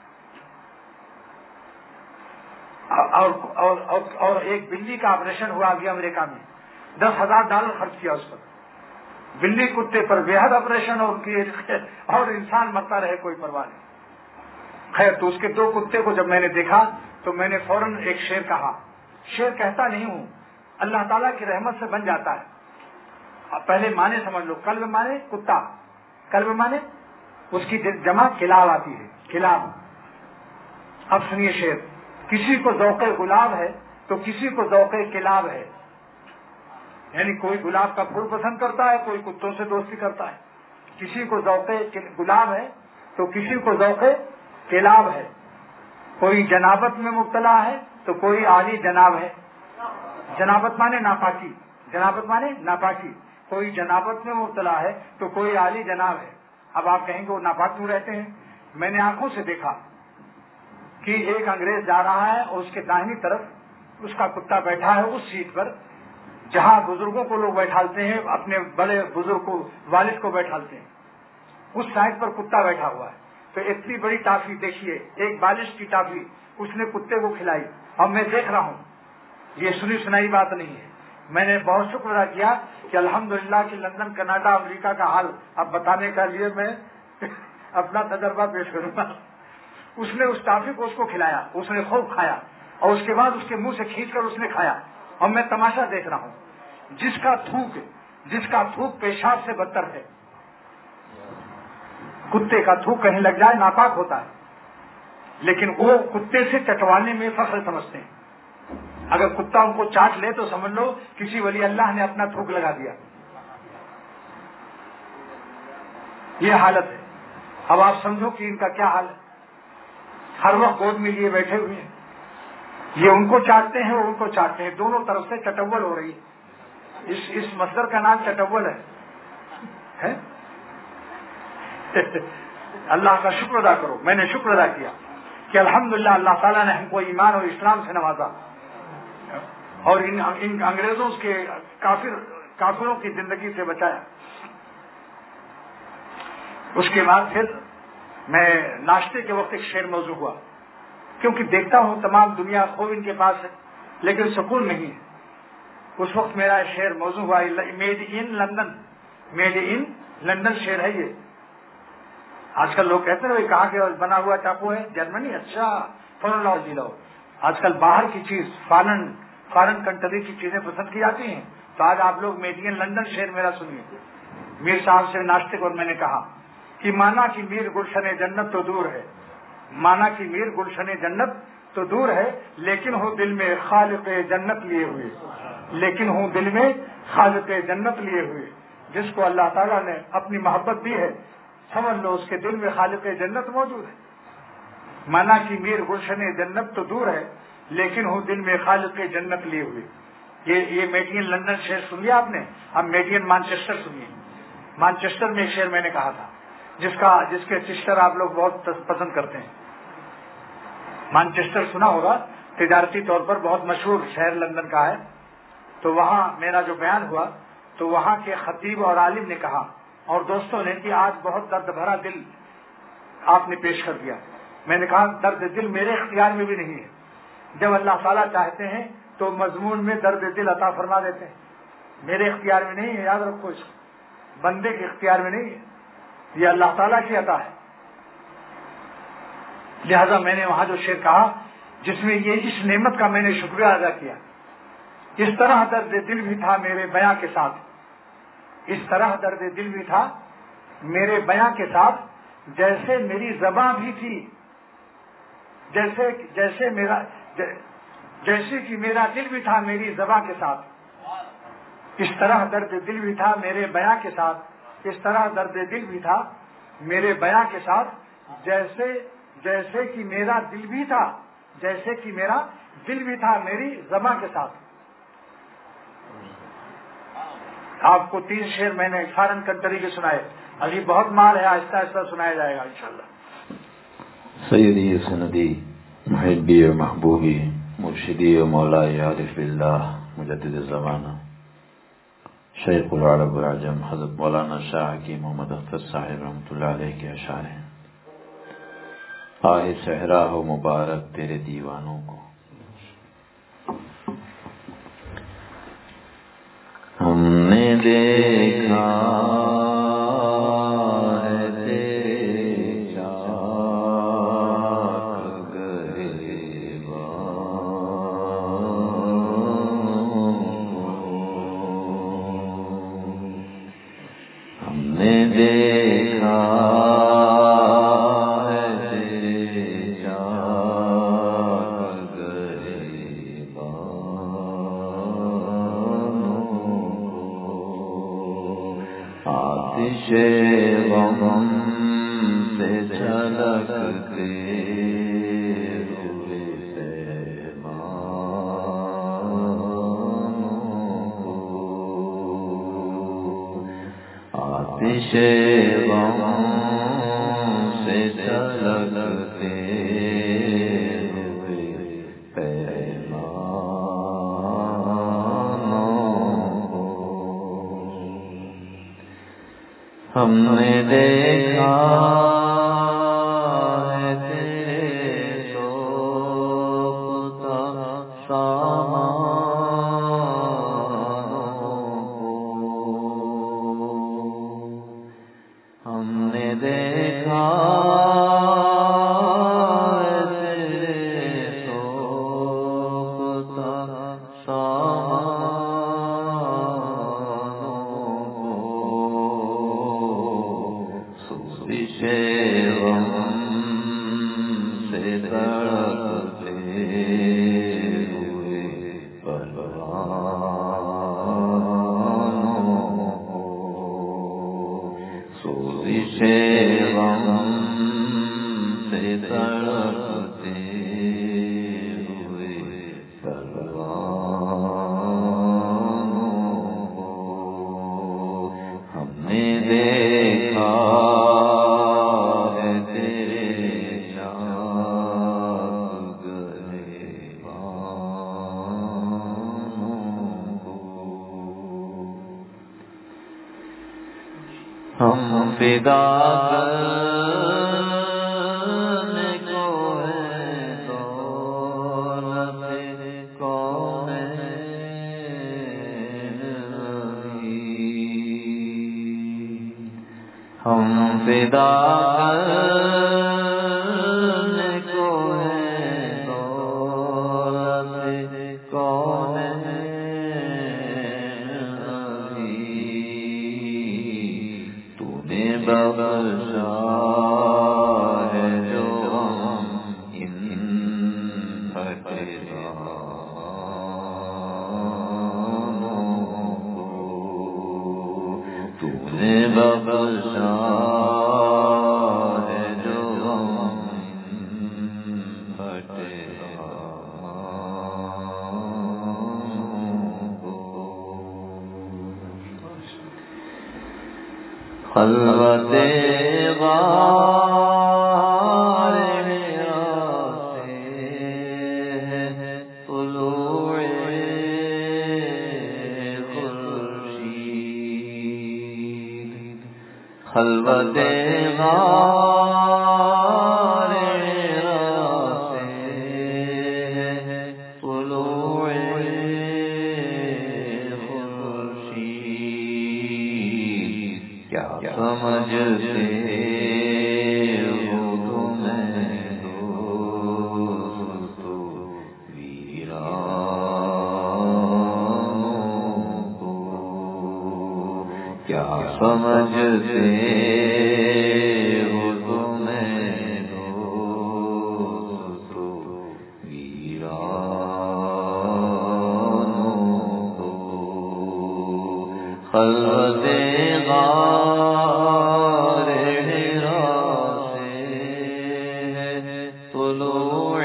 A: اور ایک بلی کا آپریشن ہوا ابھی امریکہ میں, $10,000 خرچ کیا اس پر. بلی کتے پر بے حد آپریشن, اور انسان مرتا رہے کوئی پرواہ نہیں. خیر, تو اس کے 2 کتے کو جب میں نے دیکھا تو میں نے فوراً ایک شعر کہا. شعر کہتا نہیں ہوں, اللہ تعالیٰ کی رحمت سے بن جاتا ہے. اب پہلے معنی سمجھ لو. کلب مانے کتا, کلب مانے اس کی جمع کلاب آتی ہے, کلاب. اب سنیے شعر. کسی کو ذوق گلاب ہے تو کسی کو ذوق کلاب ہے. یعنی کوئی گلاب کا پھول پسند کرتا ہے, کوئی کتوں سے دوستی کرتا ہے. کسی کو ذوق گلاب ہے تو کسی کو ذوق کلاب ہے. کوئی جنابت میں مبتلا ہے تو کوئی عالی جناب ہے. جنابت مانے ناپاکی, جنابت مانے ناپاکی. کوئی جنابت میں مبتلا ہے تو کوئی عالی جناب ہے. اب آپ کہیں گے وہ ناپاک کیوں رہتے ہیں؟ میں نے آنکھوں سے دیکھا کہ ایک انگریز جا رہا ہے اور اس کے داہنی طرف اس کا کتا بیٹھا ہے اس سیٹ پر جہاں بزرگوں کو لوگ بیٹھالتے ہیں, اپنے بڑے بزرگ کو, والد کو بیٹھالتے ہیں. اس سائڈ پر کتا بیٹھا ہوا ہے. تو اتنی بڑی ٹافی دیکھیے, ایک بالش کی ٹافی اس نے کتے کو کھلائی. اب میں دیکھ رہا ہوں, یہ سنی سنائی بات نہیں ہے. میں نے بہت شکر ادا کیا کہ الحمدللہ کہ لندن, کینیڈا, امریکہ کا حال اب بتانے کا لیے میں اپنا تجربہ پیش کروں گا. اس نے اس ٹافی کو اس کو کھلایا, اس نے خوب کھایا, اور اس کے بعد اس کے منہ سے کھینچ کر اس نے کھایا. اور میں تماشا دیکھ رہا ہوں. جس کا تھوک پیشاب سے بدتر ہے. کتے کا تھوک کہیں لگ جائے ناپاک ہوتا ہے, لیکن وہ کتے سے چٹوانے میں فخر سمجھتے ہیں. اگر کتا ان کو چاٹ لے تو سمجھ لو کسی ولی اللہ نے اپنا تھوک لگا دیا. یہ حالت ہے. اب آپ سمجھو کہ ان کا کیا حال ہے. ہر وقت گود میں لیے بیٹھے ہوئے ہیں. یہ ان کو چاٹتے ہیں, وہ ان کو چاٹتے ہیں. دونوں طرف سے چٹول ہو رہی ہے. اس مصدر کا نام چٹول ہے. اللہ کا شکر ادا کرو. میں نے شکر ادا کیا کہ الحمدللہ اللہ تعالیٰ نے ہم کو ایمان اور اسلام سے نوازا, اور ان انگریزوں کے کافروں کی زندگی سے بچایا. اس کے بعد پھر میں ناشتے کے وقت ایک شعر موضوع ہوا, کیونکہ دیکھتا ہوں تمام دنیا خوب ان کے پاس ہے لیکن سکون نہیں ہے. اس وقت میرا شعر موضوع ہوا, made in London made in London شعر ہے یہ. آج کل لوگ کہتے ہیں کہاں کے بنا ہوا چاقو ہے؟ جرمنی. اچھا فوراً لاؤ جی لاؤ. آج کل باہر کی چیز فارن کنٹری کی چیزیں پسند کی جاتی ہیں. تو آج آپ لوگ میڈ ان لندن شعر میرا سنیے. میر صاحب سے ناشتے کو میں نے کہا کہ مانا کی میر گلشن جنت تو دور ہے، مانا کی میر گلشن جنت تو دور ہے، لیکن ہوں دل میں خالق جنت لیے ہوئے، لیکن ہوں دل میں خالق جنت لیے ہوئے. جس کو اللہ تعالیٰ نے اپنی محبت دی ہے سمجھ لو اس کے دل میں خالق جنت موجود ہے. مانا کی میر گلشن جنت تو دور ہے، لیکن ہوں دل میں خالق جنت لیے ہوئے. یہ میڈ ان لندن شعر سن لیا آپ نے. اب میڈ ان مانچسٹر سنیے. مانچسٹر میں ایک شعر میں نے کہا تھا جس کے چسٹر آپ لوگ بہت پسند کرتے ہیں. مانچسٹر سنا ہوگا، تجارتی طور پر بہت مشہور شہر لندن کا ہے. تو وہاں میرا جو بیان ہوا تو وہاں کے خطیب اور عالم نے کہا اور دوستوں نے کہ آج بہت درد بھرا دل آپ نے پیش کر دیا. میں نے کہا درد دل میرے اختیار میں بھی نہیں ہے. جب اللہ تعالیٰ چاہتے ہیں تو مضمون میں درد دل عطا فرما دیتے ہیں. میرے اختیار میں نہیں ہے، یاد رکھو اس کو. بندے کے اختیار میں نہیں ہے، یہ اللہ تعالیٰ کی عطا ہے. لہذا میں نے وہاں جو شعر کہا جس میں یہ اس نعمت کا میں نے شکریہ ادا کیا. اس طرح درد دل بھی تھا میرے بیاں کے ساتھ، اس طرح درد دل بھی تھا میرے بیاں کے ساتھ، جیسے میری زباں بھی تھی، جیسے کہ میرا دل بھی تھا میری زباں کے ساتھ. اس طرح درد دل بھی تھا میرے بیاں کے ساتھ، اس طرح درد دل بھی تھا میرے بیاں کے ساتھ، جیسے کہ میرا دل بھی تھا، جیسے کہ میرا دل بھی تھا میری زباں کے ساتھ. آپ کو 3 شعر میں نے فارن کنٹری کے سنائے. ابھی بہت مال ہے، آہستہ آہستہ سنایا جائے گا انشاءاللہ.
B: سیدی سندی محبی و محبوبی مرشدی و مولائی عارف اللہ مجدد زمانہ شیخ العرب العجم حضرت مولانا شاہ حکیم محمد اختر صاحب رحمۃ اللہ علیہ کے اشعار ہیں. آہ صحرا ہو مبارک تیرے دیوانوں کو، ہم نے دیکھا ہے تیرے چاک گریباں، ہم نے دیکھا ہے تیرے چاک گریباں، آتش غم سے جھلکتے ہوئے پیمانوں کو، آتش غم سے جھلکتے ہوئے پیمانوں کو، ہم نے دیکھا ہے تیرے سوختہ سامانوں کو، ہم نے دیکھا ہے تیرے سوختہ سامانوں کو، سوزش غم سے تڑپتے ہوئے پروانوں کو، سوزش غم سے تڑپتے ہوئے پروانوں کو، ہم نے دیکھا ہے تیرے چاک گریباں کو، ہم فدا کرنے کو ہے دولت کونین رہی، فدا کرنے کو ہے دولت کون تو نے بخشا ہے جو ان تو نے بخشا ہے جو خلوت غار سے طلوع خورشید خلوت غار سے طلوع خورشید کیا سمجھتے ہو تمہیں دوست ویرانوں کو کیا سمجھتے ہو تمہیں دوست ویرانوں کو خلوت غار حرا سے طلوع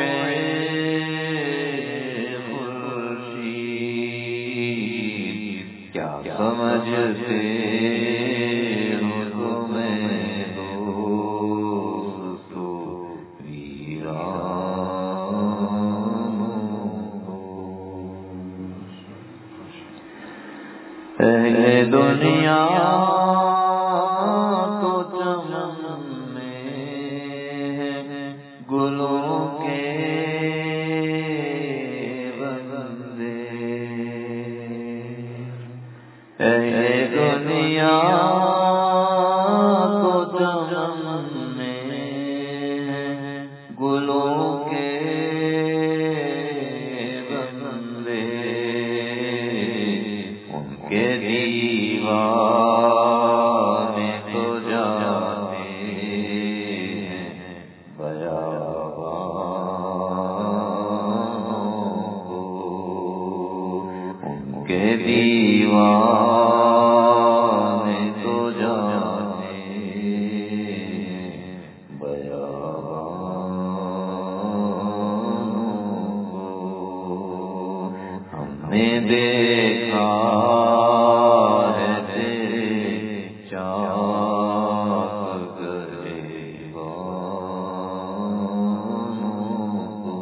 B: خورشید کیا سمجھتے ہو تمہیں دوست ویرانوں کو اہل دنیا تو چمن میں گلوں کے بندے اہل دنیا تو چمن میں گلوں کے بندے ان کے دیوانے تو جاتے ہیں بیابانوں کو ان کے دیوانے تو جاتے ہیں بیابانوں کو ہم نے دیکھا ہے تیرے چاک گریبانوں کو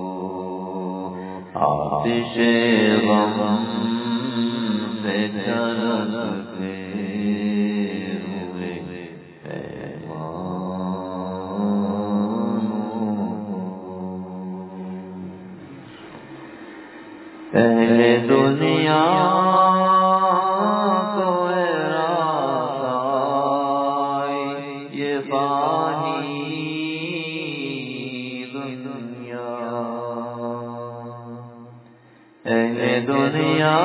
B: آتش غم سے جلتے ہوئے اہل دنیا کو رسائی یہ فانی دنیا اہل دنیا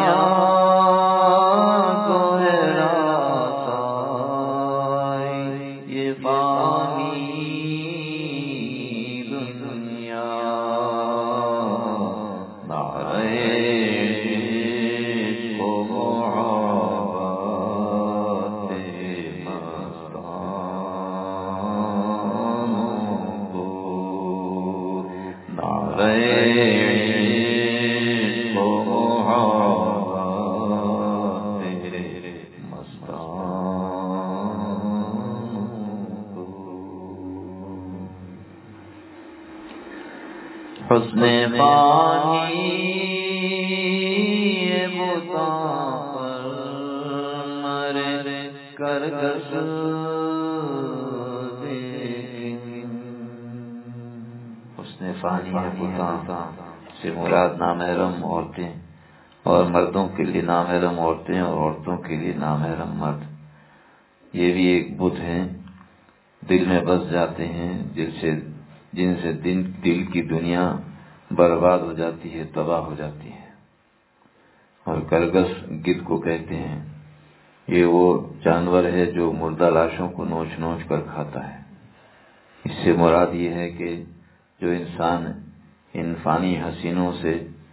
B: کو رسائی یہ فانی دنیا حسن پانی بتاں پر مر کر کس حسن فانی بتاں سے مراد نامحرم عورتیں اور مردوں کے لیے نامحرم عورتیں اور عورتوں کے لیے نامحرم مرد، یہ بھی ایک بت ہیں دل میں بس جاتے ہیں، جن سے دل کی دنیا برباد ہو جاتی ہے، تباہ ہو جاتی ہے۔ اور کرگس گدھ کو کہتے ہیں، یہ وہ جانور ہے جو مردہ لاشوں کو نوچ نوچ کر کھاتا ہے۔ اس سے مراد یہ ہے کہ جو انسان ان فانی حسینوں سے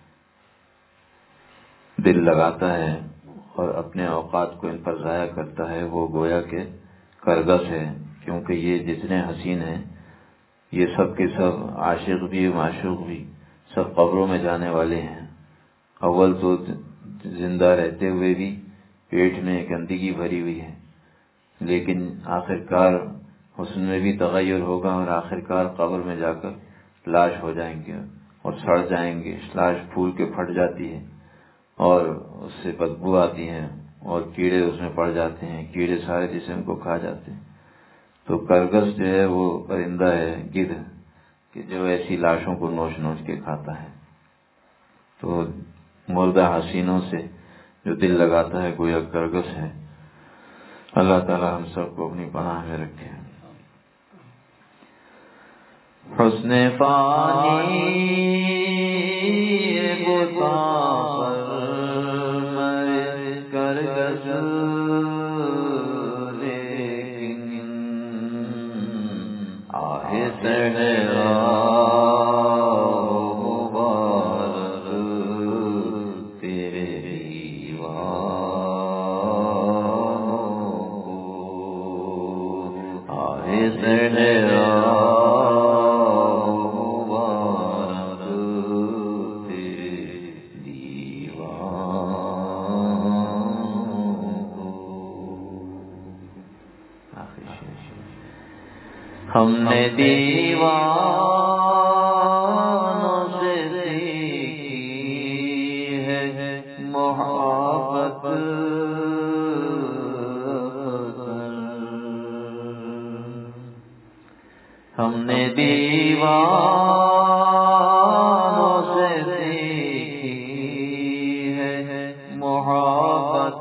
B: دل لگاتا ہے اور اپنے اوقات کو ان پر ضائع کرتا ہے، وہ گویا کہ کرگس ہے، کیونکہ یہ جتنے حسین ہیں یہ سب کے سب عاشق بھی معشوق بھی سب قبروں میں جانے والے ہیں۔ اول تو زندہ رہتے ہوئے بھی پیٹ میں گندگی بھری ہوئی ہے، لیکن آخرکار حسن میں بھی تغیر ہوگا اور آخرکار قبر میں جا کر لاش ہو جائیں گے اور سڑ جائیں گے۔ لاش پھول کے پھٹ جاتی ہے اور اس سے بدبو آتی ہے اور کیڑے اس میں پڑ جاتے ہیں، کیڑے سارے جسم کو کھا جاتے ہیں۔ تو کرگس جو ہے وہ پرندہ ہے، گدھ، کہ جو ایسی لاشوں کو نوچ نوچ کے کھاتا ہے۔ تو مردہ حسینوں سے جو دل لگاتا ہے گویا کرگس ہے۔ اللہ تعالی ہم سب کو اپنی پناہ میں رکھے۔ حسن فانی کرگس لیکن آہ صحرا مبارک تیرے دیوانوں کو، آہ صحرا ہم نے دیوانوں سے سیکھی ہے محبت، ہم نے دیوانوں سے سیکھی ہے محبت،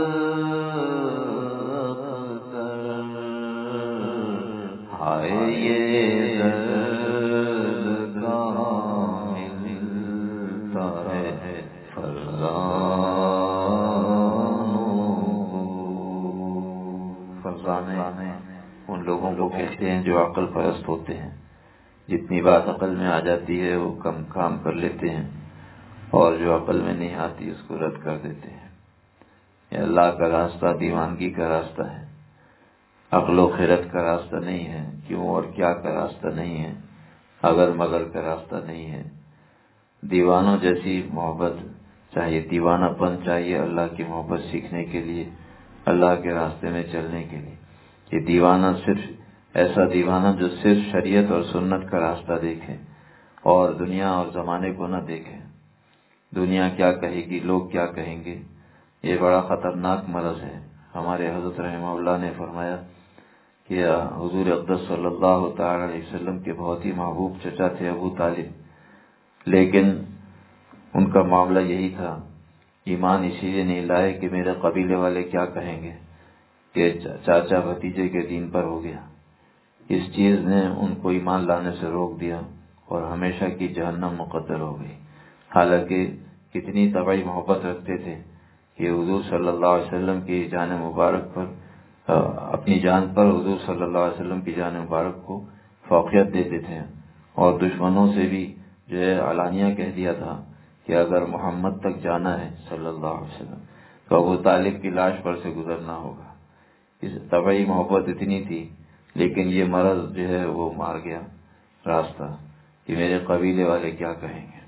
B: ان لوگوں کو کہتے ہیں جو عقل پرست ہوتے ہیں، جتنی بات عقل میں آ جاتی ہے وہ کم کام کر لیتے ہیں اور جو عقل میں نہیں آتی اس کو رد کر دیتے ہیں۔ یہ اللہ کا راستہ دیوانگی کا راستہ ہے، عقل و خرد کا راستہ نہیں ہے، کیوں اور کیا کا راستہ نہیں ہے، اگر مگر کا راستہ نہیں ہے۔ دیوانوں جیسی محبت چاہیے، دیوانہ پن چاہیے اللہ کی محبت سیکھنے کے لیے، اللہ کے راستے میں چلنے کے لیے۔ یہ دیوانہ صرف ایسا دیوانہ جو صرف شریعت اور سنت کا راستہ دیکھے اور دنیا اور زمانے کو نہ دیکھے، دنیا کیا کہے گی، لوگ کیا کہیں گے، یہ بڑا خطرناک مرض ہے۔ ہمارے حضرت رحمہ اللہ نے فرمایا کہ حضور اقدس صلی اللہ تعالی علیہ وسلم کے بہت ہی محبوب چچا تھے ابو طالب، لیکن ان کا معاملہ یہی تھا، ایمان اسی لیے نہیں لائے کہ میرے قبیلے والے کیا کہیں گے کہ چاچا بھتیجے کے دین پر ہو گیا۔ اس چیز نے ان کو ایمان لانے سے روک دیا اور ہمیشہ کی جہنم مقدر ہو گئی، حالانکہ کتنی طبعی محبت رکھتے تھے کہ حضور صلی اللہ علیہ وسلم کی جان مبارک پر، اپنی جان پر حضور صلی اللہ علیہ وسلم کی جان مبارک کو فوقیت دیتے تھے، اور دشمنوں سے بھی جو ہے علانیہ کہہ دیا تھا کہ اگر محمد تک جانا ہے صلی اللہ علیہ وسلم تو ابو طالب کی لاش پر سے گزرنا ہوگا۔ اس طبعی محبت اتنی تھی، لیکن یہ مرض جو ہے وہ مار گیا راستہ کہ میرے قبیلے والے کیا کہیں گے۔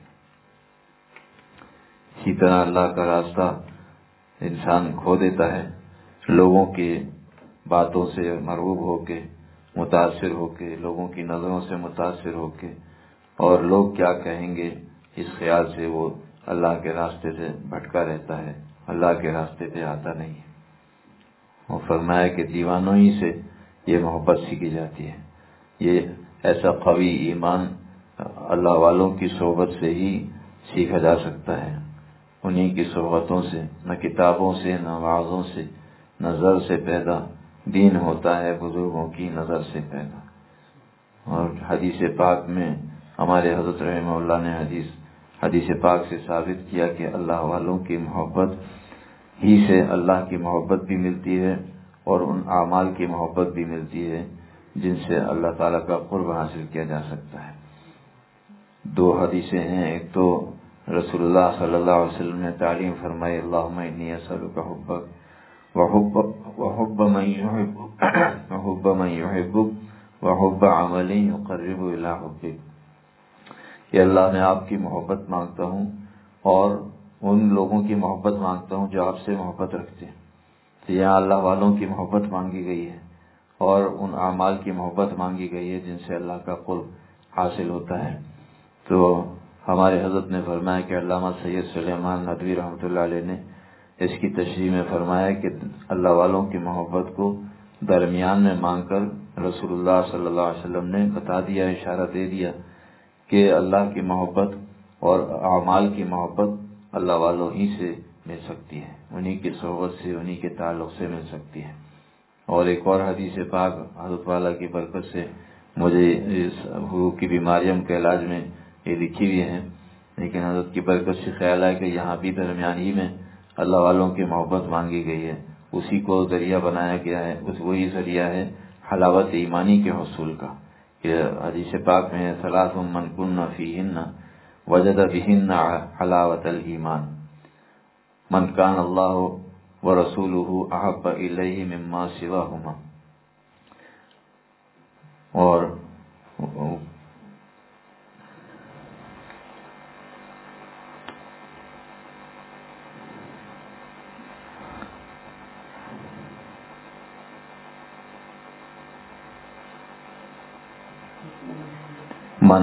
B: اسی طرح اللہ کا راستہ انسان کھو دیتا ہے، لوگوں کی باتوں سے مرغوب ہو کے، متاثر ہو کے، لوگوں کی نظروں سے متاثر ہو کے، اور لوگ کیا کہیں گے اس خیال سے وہ اللہ کے راستے سے بھٹکا رہتا ہے، اللہ کے راستے پہ آتا نہیں ہے۔ اور فرمایا کہ دیوانوں ہی سے یہ محبت سیکھی جاتی ہے۔ یہ ایسا قوی ایمان اللہ والوں کی صحبت سے ہی سیکھا جا سکتا ہے، انہی کی صحبتوں سے، نہ کتابوں سے، نہ وعظوں سے، نہ زر سے پیدا، دین ہوتا ہے بزرگوں کی نظر سے پیدا۔ اور حدیث پاک میں ہمارے حضرت رحمہ اللہ نے حدیث پاک سے ثابت کیا کہ اللہ والوں کی محبت ہی سے اللہ کی محبت بھی ملتی ہے اور ان اعمال کی محبت بھی ملتی ہے جن سے اللہ تعالیٰ کا قرب حاصل کیا جا سکتا ہے۔ دو حدیثیں ہیں، ایک تو رسول اللہ صلی اللہ علیہ وسلم نے تعلیم فرمائی اللہم انی اسألک حبک وحب من یحبک وحب عمل یقرب الی حبک، کہ اللہ میں آپ کی محبت مانگتا ہوں اور ان لوگوں کی محبت مانگتا ہوں جو آپ سے محبت رکھتے ہیں۔ تو یہاں اللہ والوں کی محبت مانگی گئی ہے اور ان اعمال کی محبت مانگی گئی ہے جن سے اللہ کا قرب حاصل ہوتا ہے۔ تو ہمارے حضرت نے فرمایا کہ علامہ سید سلیمان ندوی رحمۃ اللہ علیہ نے اس کی تشریح میں فرمایا کہ اللہ والوں کی محبت کو درمیان میں مانگ کر رسول اللہ صلی اللہ علیہ وسلم نے بتا دیا، اشارہ دے دیا کہ اللہ کی محبت اور اعمال کی محبت اللہ والوں ہی سے مل سکتی ہے، انہی کی صحبت سے، انہی کے تعلق سے مل سکتی ہے۔ اور ایک اور حدیث پاک حضرت والا کی برکت سے مجھے اس حقوق کی بیماریوں کے علاج میں یہ لکھی ہوئی ہیں، لیکن حضرت کی برکت سے خیال ہے کہ یہاں بھی درمیان ہی میں اللہ والوں کی محبت مانگی گئی ہے، اسی کو ذریعہ بنایا گیا ہے، وہی ذریعہ ہے حلاوت ایمانی کے حصول کا۔ کہ حدیث پاک میں ثلاث من کن فیہن وجد بہن حلاوت الایمان، من کان اللہ ورسولہ احب الیہ مما سواہما۔ اور من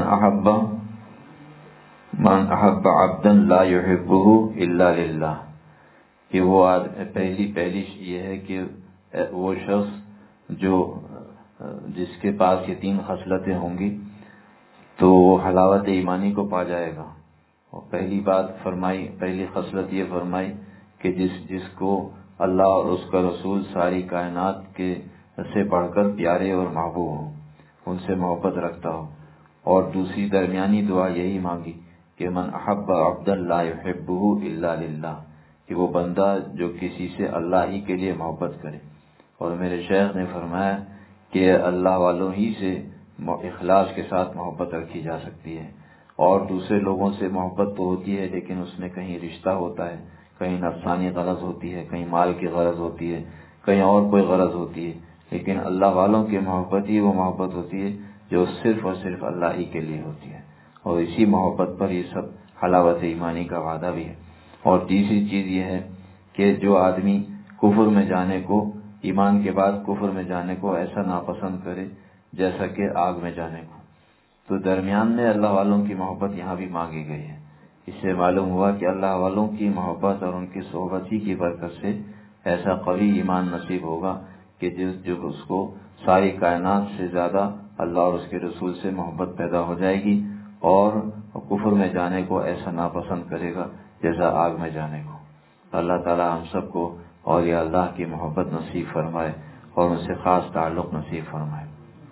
B: احب عبدا لا يحبه الا للہ، کہ وہ پہلی یہ ہے کہ وہ شخص جس کے پاس یہ تین خصلتیں ہوں گی تو وہ حلاوت ایمانی کو پا جائے گا۔ اور پہلی بات فرمائی، پہلی خصلت یہ فرمائی کہ جس کو اللہ اور اس کا رسول ساری کائنات کے سے بڑھ کر پیارے اور محبوب ہوں، ان سے محبت رکھتا ہو۔ اور دوسری درمیانی دعا یہی مانگی کہ من احب عبدا لا يحبه الا للہ، کہ وہ بندہ جو کسی سے اللہ ہی کے لیے محبت کرے۔ اور میرے شیخ نے فرمایا کہ اللہ والوں ہی سے اخلاص کے ساتھ محبت رکھی جا سکتی ہے، اور دوسرے لوگوں سے محبت تو ہوتی ہے لیکن اس میں کہیں رشتہ ہوتا ہے، کہیں نفسانی غرض ہوتی ہے، کہیں مال کی غرض ہوتی ہے، کہیں اور کوئی غرض ہوتی ہے، لیکن اللہ والوں کی محبت ہی وہ محبت ہوتی ہے جو صرف اور صرف اللہ ہی کے لیے ہوتی ہے، اور اسی محبت پر یہ سب حلاوت ایمانی کا وعدہ بھی ہے۔ اور تیسری چیز یہ ہے کہ جو آدمی کفر میں جانے کو، ایمان کے بعد کفر میں جانے کو ایسا ناپسند کرے جیسا کہ آگ میں جانے کو، تو درمیان میں اللہ والوں کی محبت یہاں بھی مانگی گئی ہے۔ اس سے معلوم ہوا کہ اللہ والوں کی محبت اور ان کی صحبت ہی کی برکت سے ایسا قوی ایمان نصیب ہوگا کہ جو اس کو ساری کائنات سے زیادہ اللہ اور اس کے رسول سے محبت پیدا ہو جائے گی، اور کفر میں جانے کو ایسا ناپسند کرے گا جیسا آگ میں جانے کو۔ اللہ تعالی ہم سب کو اولیاء اللہ کی محبت نصیب فرمائے اور ان سے خاص تعلق نصیب فرمائے۔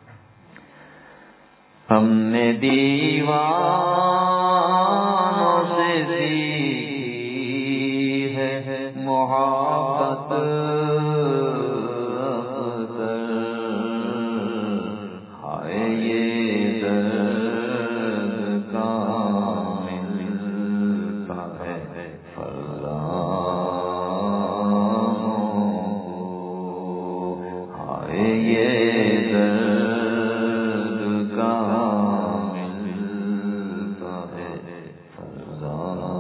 B: ہم نے دیوانوں سے سیکھی ہے محبت، ہائے یہ درد کہاں ملتا ہے فرزانوں کو، ہائے یہ درد کہاں ملتا ہے فرزانوں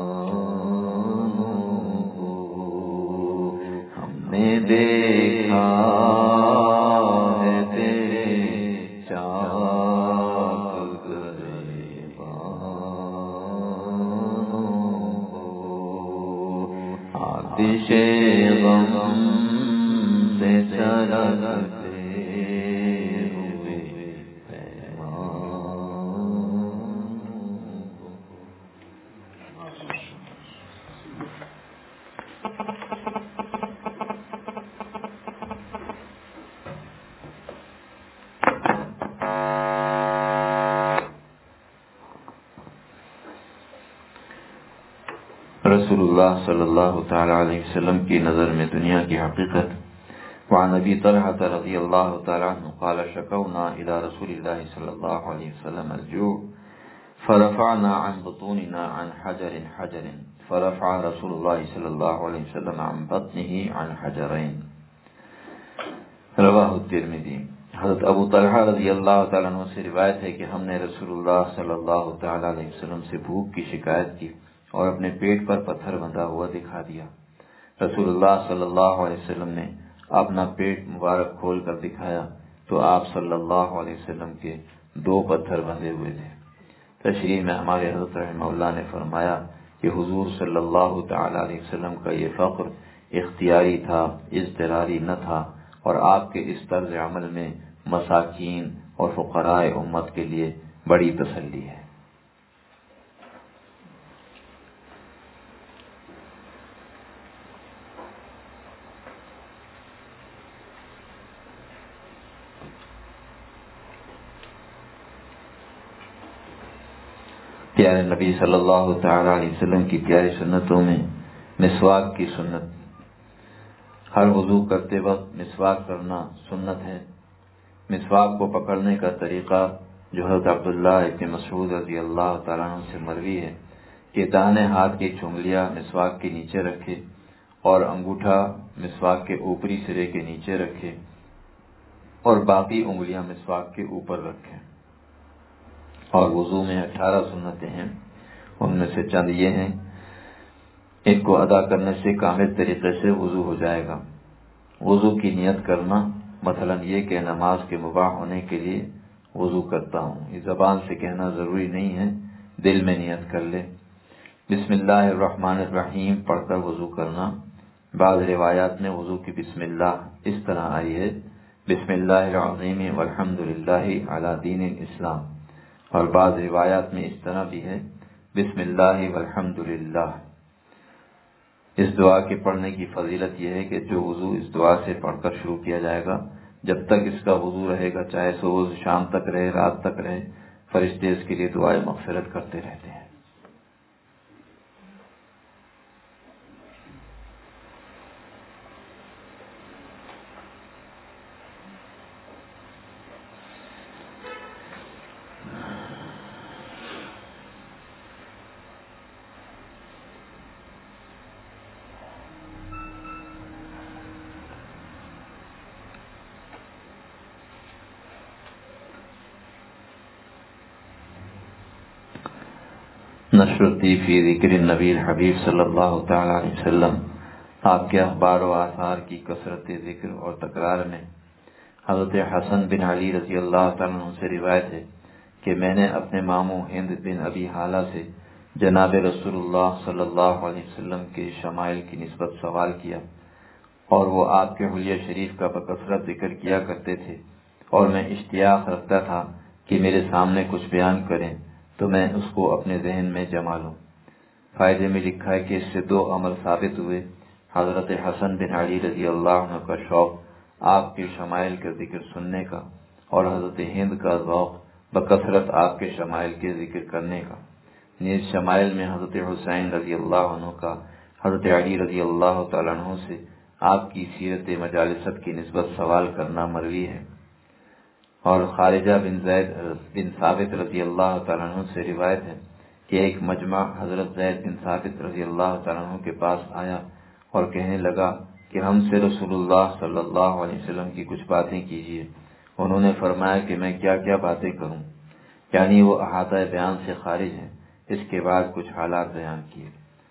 B: کو، ہم نے دیکھا غم سے چلتے ہوئے پیمان۔ رسول اللہ صلی اللہ تعالی علیہ وسلم کی نظر میں دنیا کی حقیقت. وعن ابی طلحة رضی اللہ تعالی عنہ قال شکونا الى رسول اللہ صلی اللہ علیہ وسلم الجوع فرفعنا عن بطوننا عن حجر فرفع رسول اللہ صلی اللہ علیہ وسلم عن بطنه عن حجرین. رواہ الترمذی. حضرت ابو طلحہ رضی اللہ تعالیٰ عنہ سے روایت ہے کہ ہم نے رسول اللہ صلی اللہ تعالیٰ علیہ وسلم سے بھوک کی شکایت کی اور اپنے پیٹ پر پتھر بندھا ہوا دکھا دیا. رسول اللہ صلی اللہ علیہ وسلم نے اپنا پیٹ مبارک کھول کر دکھایا تو آپ صلی اللہ علیہ وسلم کے 2 پتھر بندھے ہوئے تھے. تشریح میں ہمارے حضرت رحمہ اللہ نے فرمایا کہ حضور صلی اللہ تعالیٰ علیہ وسلم کا یہ فقر اختیاری تھا، اضطراری نہ تھا، اور آپ کے اس طرز عمل میں مساکین اور فقراء امت کے لیے بڑی تسلی ہے. پیارے نبی صلی اللہ تعالی علیہ وسلم کی پیاری سنتوں میں مسواک کی سنت. ہر وضو کرتے وقت مسواک کرنا سنت ہے. مسواک کو پکڑنے کا طریقہ جو حضرت عبداللہ ابن مسعود رضی اللہ تعالیٰ عنہ سے مروی ہے کہ داہنے ہاتھ کی چنگلیاں مسواک کے نیچے رکھے اور انگوٹھا مسواک کے اوپری سرے کے نیچے رکھے اور باقی انگلیاں مسواک کے اوپر رکھیں. اور وضو میں 18 سنتیں ہیں، ان میں سے چند یہ ہیں. ان کو ادا کرنے سے کامل طریقے سے وضو ہو جائے گا. وضو کی نیت کرنا، مثلا یہ کہ نماز کے مباح ہونے کے لیے وضو کرتا ہوں، یہ زبان سے کہنا ضروری نہیں ہے، دل میں نیت کر لے. بسم اللہ الرحمن الرحیم پڑھ کر وضو کرنا. بعض روایات میں وضو کی بسم اللہ اس طرح آئی ہے: بسم اللہ العظیم والحمد للہ علی دین الاسلام. اور بعض روایات میں اس طرح بھی ہے: بسم اللہ والحمد للہ. اس دعا کے پڑھنے کی فضیلت یہ ہے کہ جو وضو اس دعا سے پڑھ کر شروع کیا جائے گا، جب تک اس کا وضو رہے گا، چاہے صبح شام تک رہے، رات تک رہے، فرشتے اس کے لیے دعائیں مغفرت کرتے رہتے ہیں. نشرتی فی ذکر النبی الحبیب صلی اللہ تعالی علیہ وسلم. آپ کے اخبار و آثار کی کثرت ذکر اور تکرار میں حضرت حسن بن علی رضی اللہ تعالیٰ عنہ سے روایت ہے کہ میں نے اپنے ماموں ہند بن ابی حالہ سے جناب رسول اللہ صلی اللہ علیہ وسلم کے شمائل کی نسبت سوال کیا، اور وہ آپ کے حلیہ شریف کا بکثرت ذکر کیا کرتے تھے، اور میں اشتیاق رکھتا تھا کہ میرے سامنے کچھ بیان کریں تو میں اس کو اپنے ذہن میں جما لوں. فائدے میں لکھا ہے کہ اس سے 2 عمل ثابت ہوئے: حضرت حسن بن علی رضی اللہ عنہ کا شوق آپ کے شمائل کا ذکر سننے کا، اور حضرت ہند کا ذوق بکثرت آپ کے شمائل کے ذکر کرنے کا. نیز شمائل میں حضرت حسین رضی اللہ عنہ کا حضرت علی رضی اللہ تعالیٰ عنہ سے آپ کی سیرت مجالست کی نسبت سوال کرنا مروی ہے. اور خارجہ بن زید بن ثابت رضی اللہ تعالیٰ عنہ سے روایت ہے کہ ایک مجمع حضرت زید بن ثابت رضی اللہ تعالیٰ عنہ کے پاس آیا اور کہنے لگا کہ ہم سے رسول اللہ صلی اللہ علیہ وسلم کی کچھ باتیں کیجیے. انہوں نے فرمایا کہ میں کیا کیا باتیں کروں، یعنی وہ احاطہ بیان سے خارج ہیں. اس کے بعد کچھ حالات بیان کیے.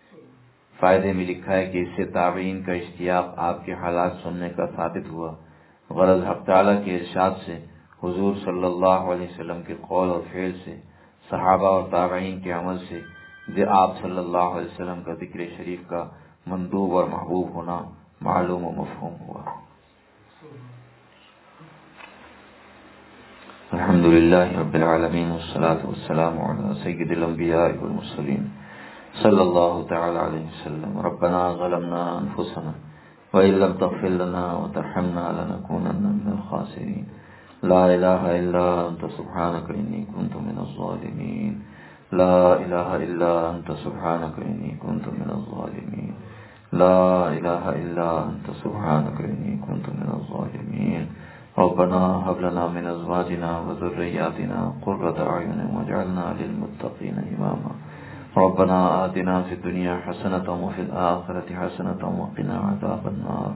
B: فائدے میں لکھا ہے کہ اس سے تابعین کا اشتیاق آپ کے حالات سننے کا ثابت ہوا. غرض حق تعالیٰ کے ارشاد سے، حضور صلی اللہ علیہ وسلم کے قول اور فعل سے، صحابہ اور تابعین کے عمل سے آپ صلی اللہ علیہ وسلم کا ذکر شریف کا مندوب اور محبوب ہونا معلوم و مفہوم ہوا. الحمدللہ رب العالمین والصلاة والسلام علی سید الانبیاء والمرسلین صلی اللہ تعالی علیہ وسلم. ربنا ظلمنا انفسنا وإن لم تغفر لنا وترحمنا لنكونن من الخاسرین. لا الہ الا انت سبحانک انی کنت من الظالمین. لا الہ الا انت سبحانک انی کنت من الظالمین لا الہ الا انت سبحانک انی کنت من الظالمین ربنا هب لنا من ازواجنا وذرياتنا قرة اعین واجعلنا للمتقین اماما ربنا آتنا في الدنيا حسنة وفي الآخرة حسنة وقنا عذاب النار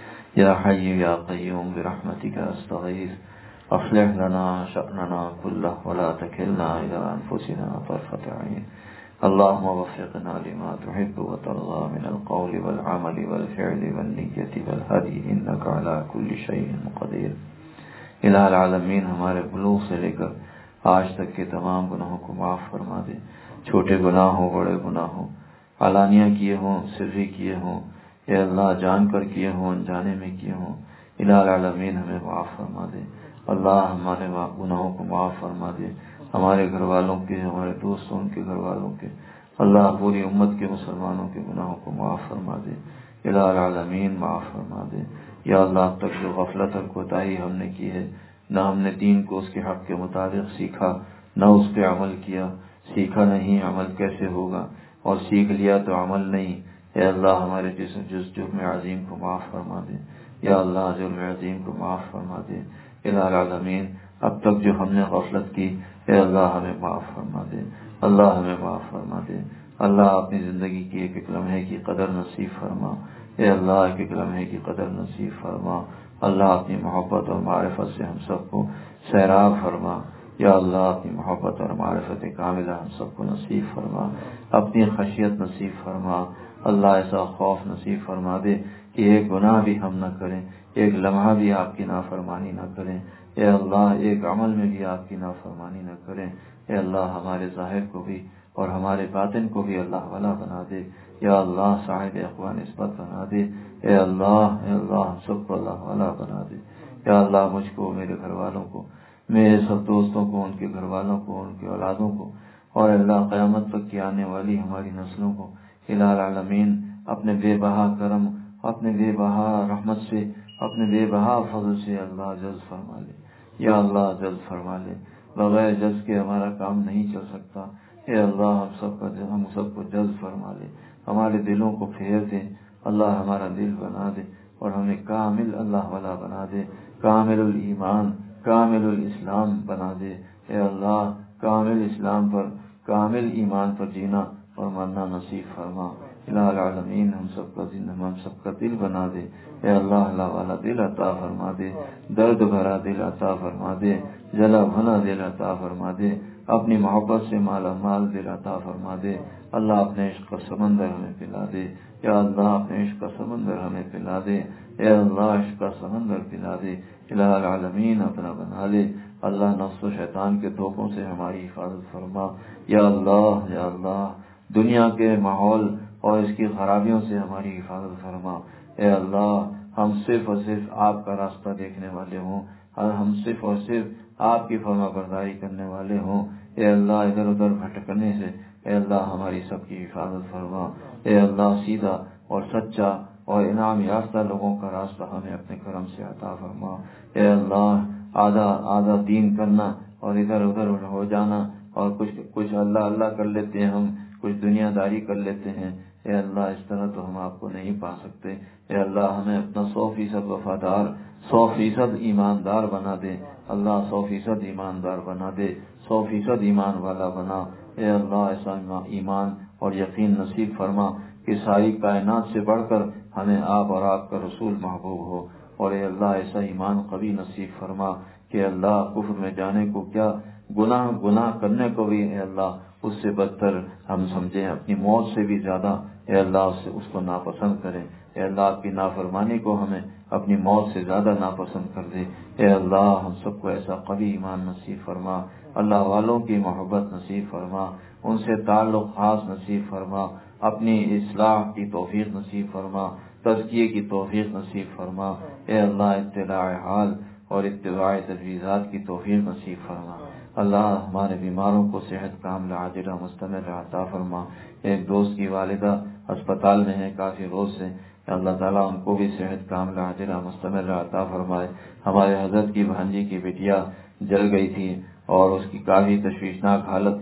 B: يا حي يا قيوم برحمتك أستغيث أصلح لنا شأننا كله ولا تكلنا إلى أنفسنا طرفة عين اللهم وفقنا لما تحب وترضى من القول والعمل والفعل والنية والهدي إنك على كل شيء قدير الہ العالمین ہمارے بلوغ سے لے کر آج تک کے تمام گناہوں کو معاف فرما دے، چھوٹے گناہ ہوں بڑے گناہ ہوں، علانیہ کیے ہوں سری کیے ہوں، اے اللہ جان کر کیے ہوں انجانے میں کیے ہوں، الہ العالمین ہمیں معاف فرما دے۔ اللہ ہمارے گناہوں کو معاف فرما دے، ہمارے گھر والوں کے، ہمارے دوستوں کے گھر والوں کے، اللہ پوری امت کے مسلمانوں کے گناہوں کو معاف فرما دے، الہ العالمین معاف فرما دے۔ یا اللہ اب تک جو غفلت اور کوتاہی ہم نے کی ہے، نہ ہم نے دین کو اس کے حق کے مطابق سیکھا، نہ اس پہ عمل کیا، سیکھا نہیں عمل کیسے ہوگا، اور سیکھ لیا تو عمل نہیں، اے اللہ ہمارے جرم عظیم کو معاف فرما دے، یا اللہ جرم عظیم کو معاف فرما دے، الہ العالمین اب تک جو ہم نے غفلت کی، اے اللہ ہمیں معاف فرما دے، اللہ ہمیں معاف فرما دے، اللہ اپنی زندگی کی ایک ایک لمحے کی قدر نصیب فرما، اے اللہ ایک ایک لمحے کی قدر نصیب فرما، اللہ اپنی محبت اور معرفت سے ہم سب کو سیراب فرما، یا اللہ اپنی محبت اور معرفت کاملہ ہم سب کو نصیب فرما، اپنی خشیت نصیب فرما، اللہ ایسا خوف نصیب فرما دے کہ ایک گناہ بھی ہم نہ کریں، ایک لمحہ بھی آپ کی نافرمانی نہ کریں، اے اللہ ایک عمل میں بھی آپ کی نافرمانی نہ کریں، اے اللہ ہمارے ظاہر کو بھی اور ہمارے باطن کو بھی اللہ والا بنا دے، یا اللہ صاحب اقوا نسبت بنا دے، اے اللہ ہم سب کو اللہ والا بنا دے، یا اللہ مجھ کو، میرے گھر والوں کو، میرے سب دوستوں کو، ان کے گھر والوں کو، ان کے اولادوں کو، اور اللہ قیامت تک کی آنے والی ہماری نسلوں کو الہ العالمین اپنے بے بہا کرم، اپنے بے بہا رحمت سے، اپنے بے بہا فضل سے اللہ جذب فرما لے، یا اللہ جذب فرما لے، بغیر جذب کے ہمارا کام نہیں چل سکتا، اے اللہ ہم سب کو جذب فرما لے، ہمارے دلوں کو پھیر دے، اللہ ہمارا دل بنا دے اور ہمیں کامل اللہ والا بنا دے، کامل الایمان، کامل الاسلام بنا دے، اے اللہ کامل اسلام پر، کامل ایمان پر جینا اور مرنا نصیب فرما، الہ العالمین ہم سب کا دل بنا دے، اے اللہ اللہ والا دل عطا فرما دے، درد بھرا دل عطا فرما دے، جلا بھنا دل عطا فرما دے، اپنی محبت سے مالا مال دل عطا فرما دے، اللہ اپنے عشق کا سمندر ہمیں پلا دے، یا اللہ اپنے عشق کا سمندر ہمیں پلا دے، اے اللہ عشق کا سمندر پلا دے، الہ العالمین اپنا بنا لے، اللہ نفس و شیطان کے دھوکوں سے ہماری حفاظت فرما، یا اللہ دنیا کے ماحول اور اس کی خرابیوں سے ہماری حفاظت فرما، اے اللہ ہم صرف اور صرف آپ کا راستہ دیکھنے والے ہوں، اور ہم صرف اور صرف آپ کی فرما برداری کرنے والے ہوں، اے اللہ ادھر ادھر بھٹکنے سے اے اللہ ہماری سب کی حفاظت فرما، اے اللہ سیدھا اور سچا اور انعام یافتہ لوگوں کا راستہ ہمیں اپنے کرم سے عطا فرما، اے اللہ آدھا دین کرنا اور ادھر ادھر ہو جانا اور کچھ اللہ کر لیتے ہیں، ہم کچھ دنیا داری کر لیتے ہیں، اے اللہ اس طرح تو ہم آپ کو نہیں پا سکتے، اے اللہ ہمیں اپنا 100% وفادار، 100% ایماندار بنا دے، اللہ 100% ایماندار بنا دے، 100% ایمان والا بنا، اے اللہ ایسا ایمان اور یقین نصیب فرما کہ ساری کائنات سے بڑھ کر ہمیں آپ اور آپ کا رسول محبوب ہو، اور اے اللہ ایسا ایمان قوی نصیب فرما کہ اللہ کفر میں جانے کو کیا، گناہ کرنے کو بھی اے اللہ اس سے بدتر ہم سمجھیں، اپنی موت سے بھی زیادہ اے اللہ اس کو ناپسند کریں، اے اللہ آپ کی نافرمانی کو ہمیں اپنی موت سے زیادہ ناپسند کر دے، اے اللہ ہم سب کو ایسا قوی ایمان نصیب فرما، اللہ والوں کی محبت نصیب فرما، ان سے تعلق خاص نصیب فرما، اپنی اصلاح کی توفیق نصیب فرما، تزکیے کی توفیق نصیب فرما، اے اللہ اطلاع حال اور اتباع تجویزات کی توفیق نصیب فرما، اللہ ہمارے بیماروں کو صحت کاملہ عاجلہ مستمر عطا فرما، ایک دوست کی والدہ اسپتال میں ہے کافی روز سے، اللہ تعالیٰ ان کو بھی صحت کاملہ عاجلہ مستمر عطا فرمائے، ہمارے حضرت کی بھانجی کی بٹیا جل گئی تھی اور اس کی کافی تشویشناک حالت تھی،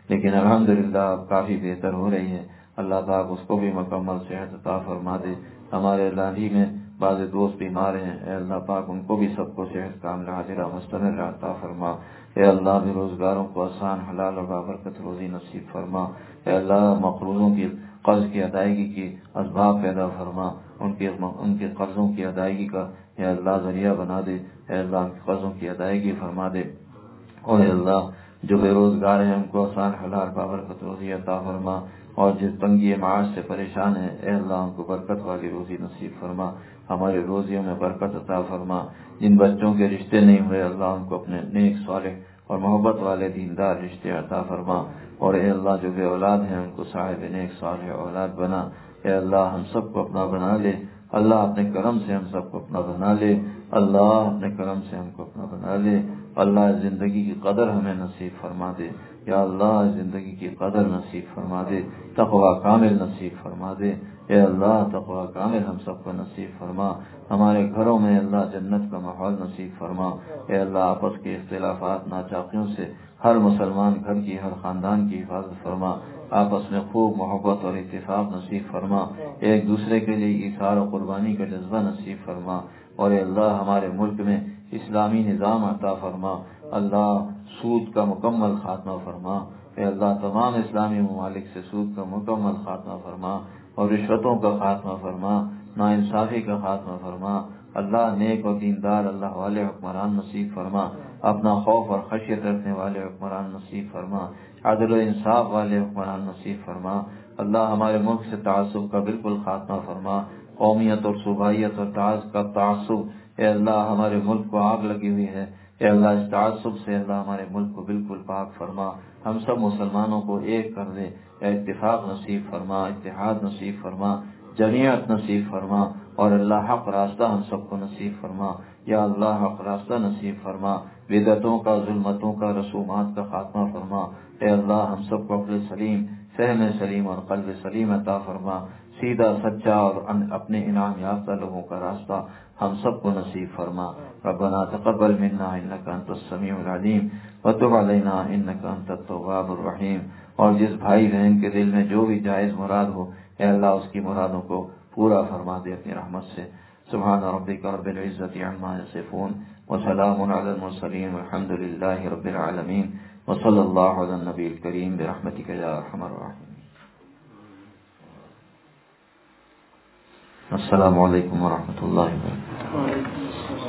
B: لیکن الحمدللہ اب کافی بہتر ہو رہی ہے. اللہ پاک اس کو بھی مکمل صحت عطا فرما دے. ہمارے لاڈھی میں بعض دوست بیمار ہیں، اے اللہ پاک ان کو بھی سب کو صحت کاملہ حاضرہ مستمر عطا فرما. اے اللہ بے روزگاروں کو آسان حلال اور بابرکت روزی نصیب فرما. اے اللہ مقروضوں کی قرض کی ادائیگی کی اسباب پیدا فرما، ان کے قرضوں کی ادائیگی کا اے اللہ ذریعہ بنا دے. اے اللہ ان کے قرضوں کی ادائیگی فرما دے. اور اے اللہ جو بے روزگار ہیں ان کو آسان حلال بابرکت روزی عطا فرما، اور جس تنگی معاش سے پریشان ہیں اے اللہ ان کو برکت والی روزی نصیب فرما. ہمارے روزیوں میں برکت عطا فرما. جن بچوں کے رشتے نہیں ہوئے اللہ ان کو اپنے نیک صالح اور محبت والے دیندار رشتے عطا فرما. اور اے اللہ جو بے اولاد ہیں ان کو صاحب نیک صالح اولاد بنا. اے اللہ ہم سب کو اپنا بنا لے. اللہ اپنے کرم سے ہم سب کو اپنا بنا لے. اللہ اپنے کرم سے ہم کو اپنا بنا لے. اللہ زندگی کی قدر ہمیں نصیب فرما دے. یا اللہ زندگی کی قدر نصیب فرما دے. تقوی کامل نصیب فرما دے. اے اللہ تقوی کامل ہم سب کو نصیب فرما. ہمارے گھروں میں اللہ جنت کا ماحول نصیب فرما. اے اللہ آپس کے اختلافات ناچاقیوں سے ہر مسلمان گھر کی ہر خاندان کی حفاظت فرما. آپس میں خوب محبت اور اتفاق نصیب فرما. ایک دوسرے کے لیے ایثار و قربانی کا جذبہ نصیب فرما. اور اے اللہ ہمارے ملک میں اسلامی نظام عطا فرما. اللہ سود کا مکمل خاتمہ فرما. اے اللہ تمام اسلامی ممالک سے سود کا مکمل خاتمہ فرما، اور رشوتوں کا خاتمہ فرما، ناانصافی کا خاتمہ فرما. اللہ نیک و دیندار اللہ والے حکمران نصیب فرما. اپنا خوف اور خشیت رکھنے والے حکمران نصیب فرما. عدل و انصاف والے حکمران نصیب فرما. اللہ ہمارے ملک سے تعصب کا بالکل خاتمہ فرما. قومیت اور صوبائیت اور تعصب اے اللہ ہمارے ملک کو آگ لگی ہوئی ہے. اے اللہ اس تعصب سے اللہ ہمارے ملک کو بالکل پاک فرما. ہم سب مسلمانوں کو ایک کر دے. اے اتفاق نصیب فرما، اتحاد نصیب فرما، جمعیت نصیب فرما. اور اللہ حق راستہ ہم سب کو نصیب فرما. یا اللہ حق راستہ نصیب فرما. بدعتوں کا، ظلمتوں کا، رسومات کا خاتمہ فرما. اے اللہ ہم سب کو عقل سلیم، فہم سلیم اور قلب سلیم عطا فرما. سیدھا سچا اور اپنے انعام یافتہ لوگوں کا راستہ ہم سب کو نصیب فرما. ربنا تقبل منا انك انت السميع العليم وتب علينا انك انت التواب الرحيم. اور جس بھائی بہن کے دل میں جو بھی جائز مراد ہو اے اللہ اس کی مرادوں کو پورا فرما دے اپنی رحمت سے. سبحان ربك رب العزة عما يصفون وسلام على المرسلين والحمد لله رب العالمين وصلى الله على النبي الكريم برحمتك يا ارحم الراحمين. السلام علیکم ورحمۃ اللہ وبرکاتہ.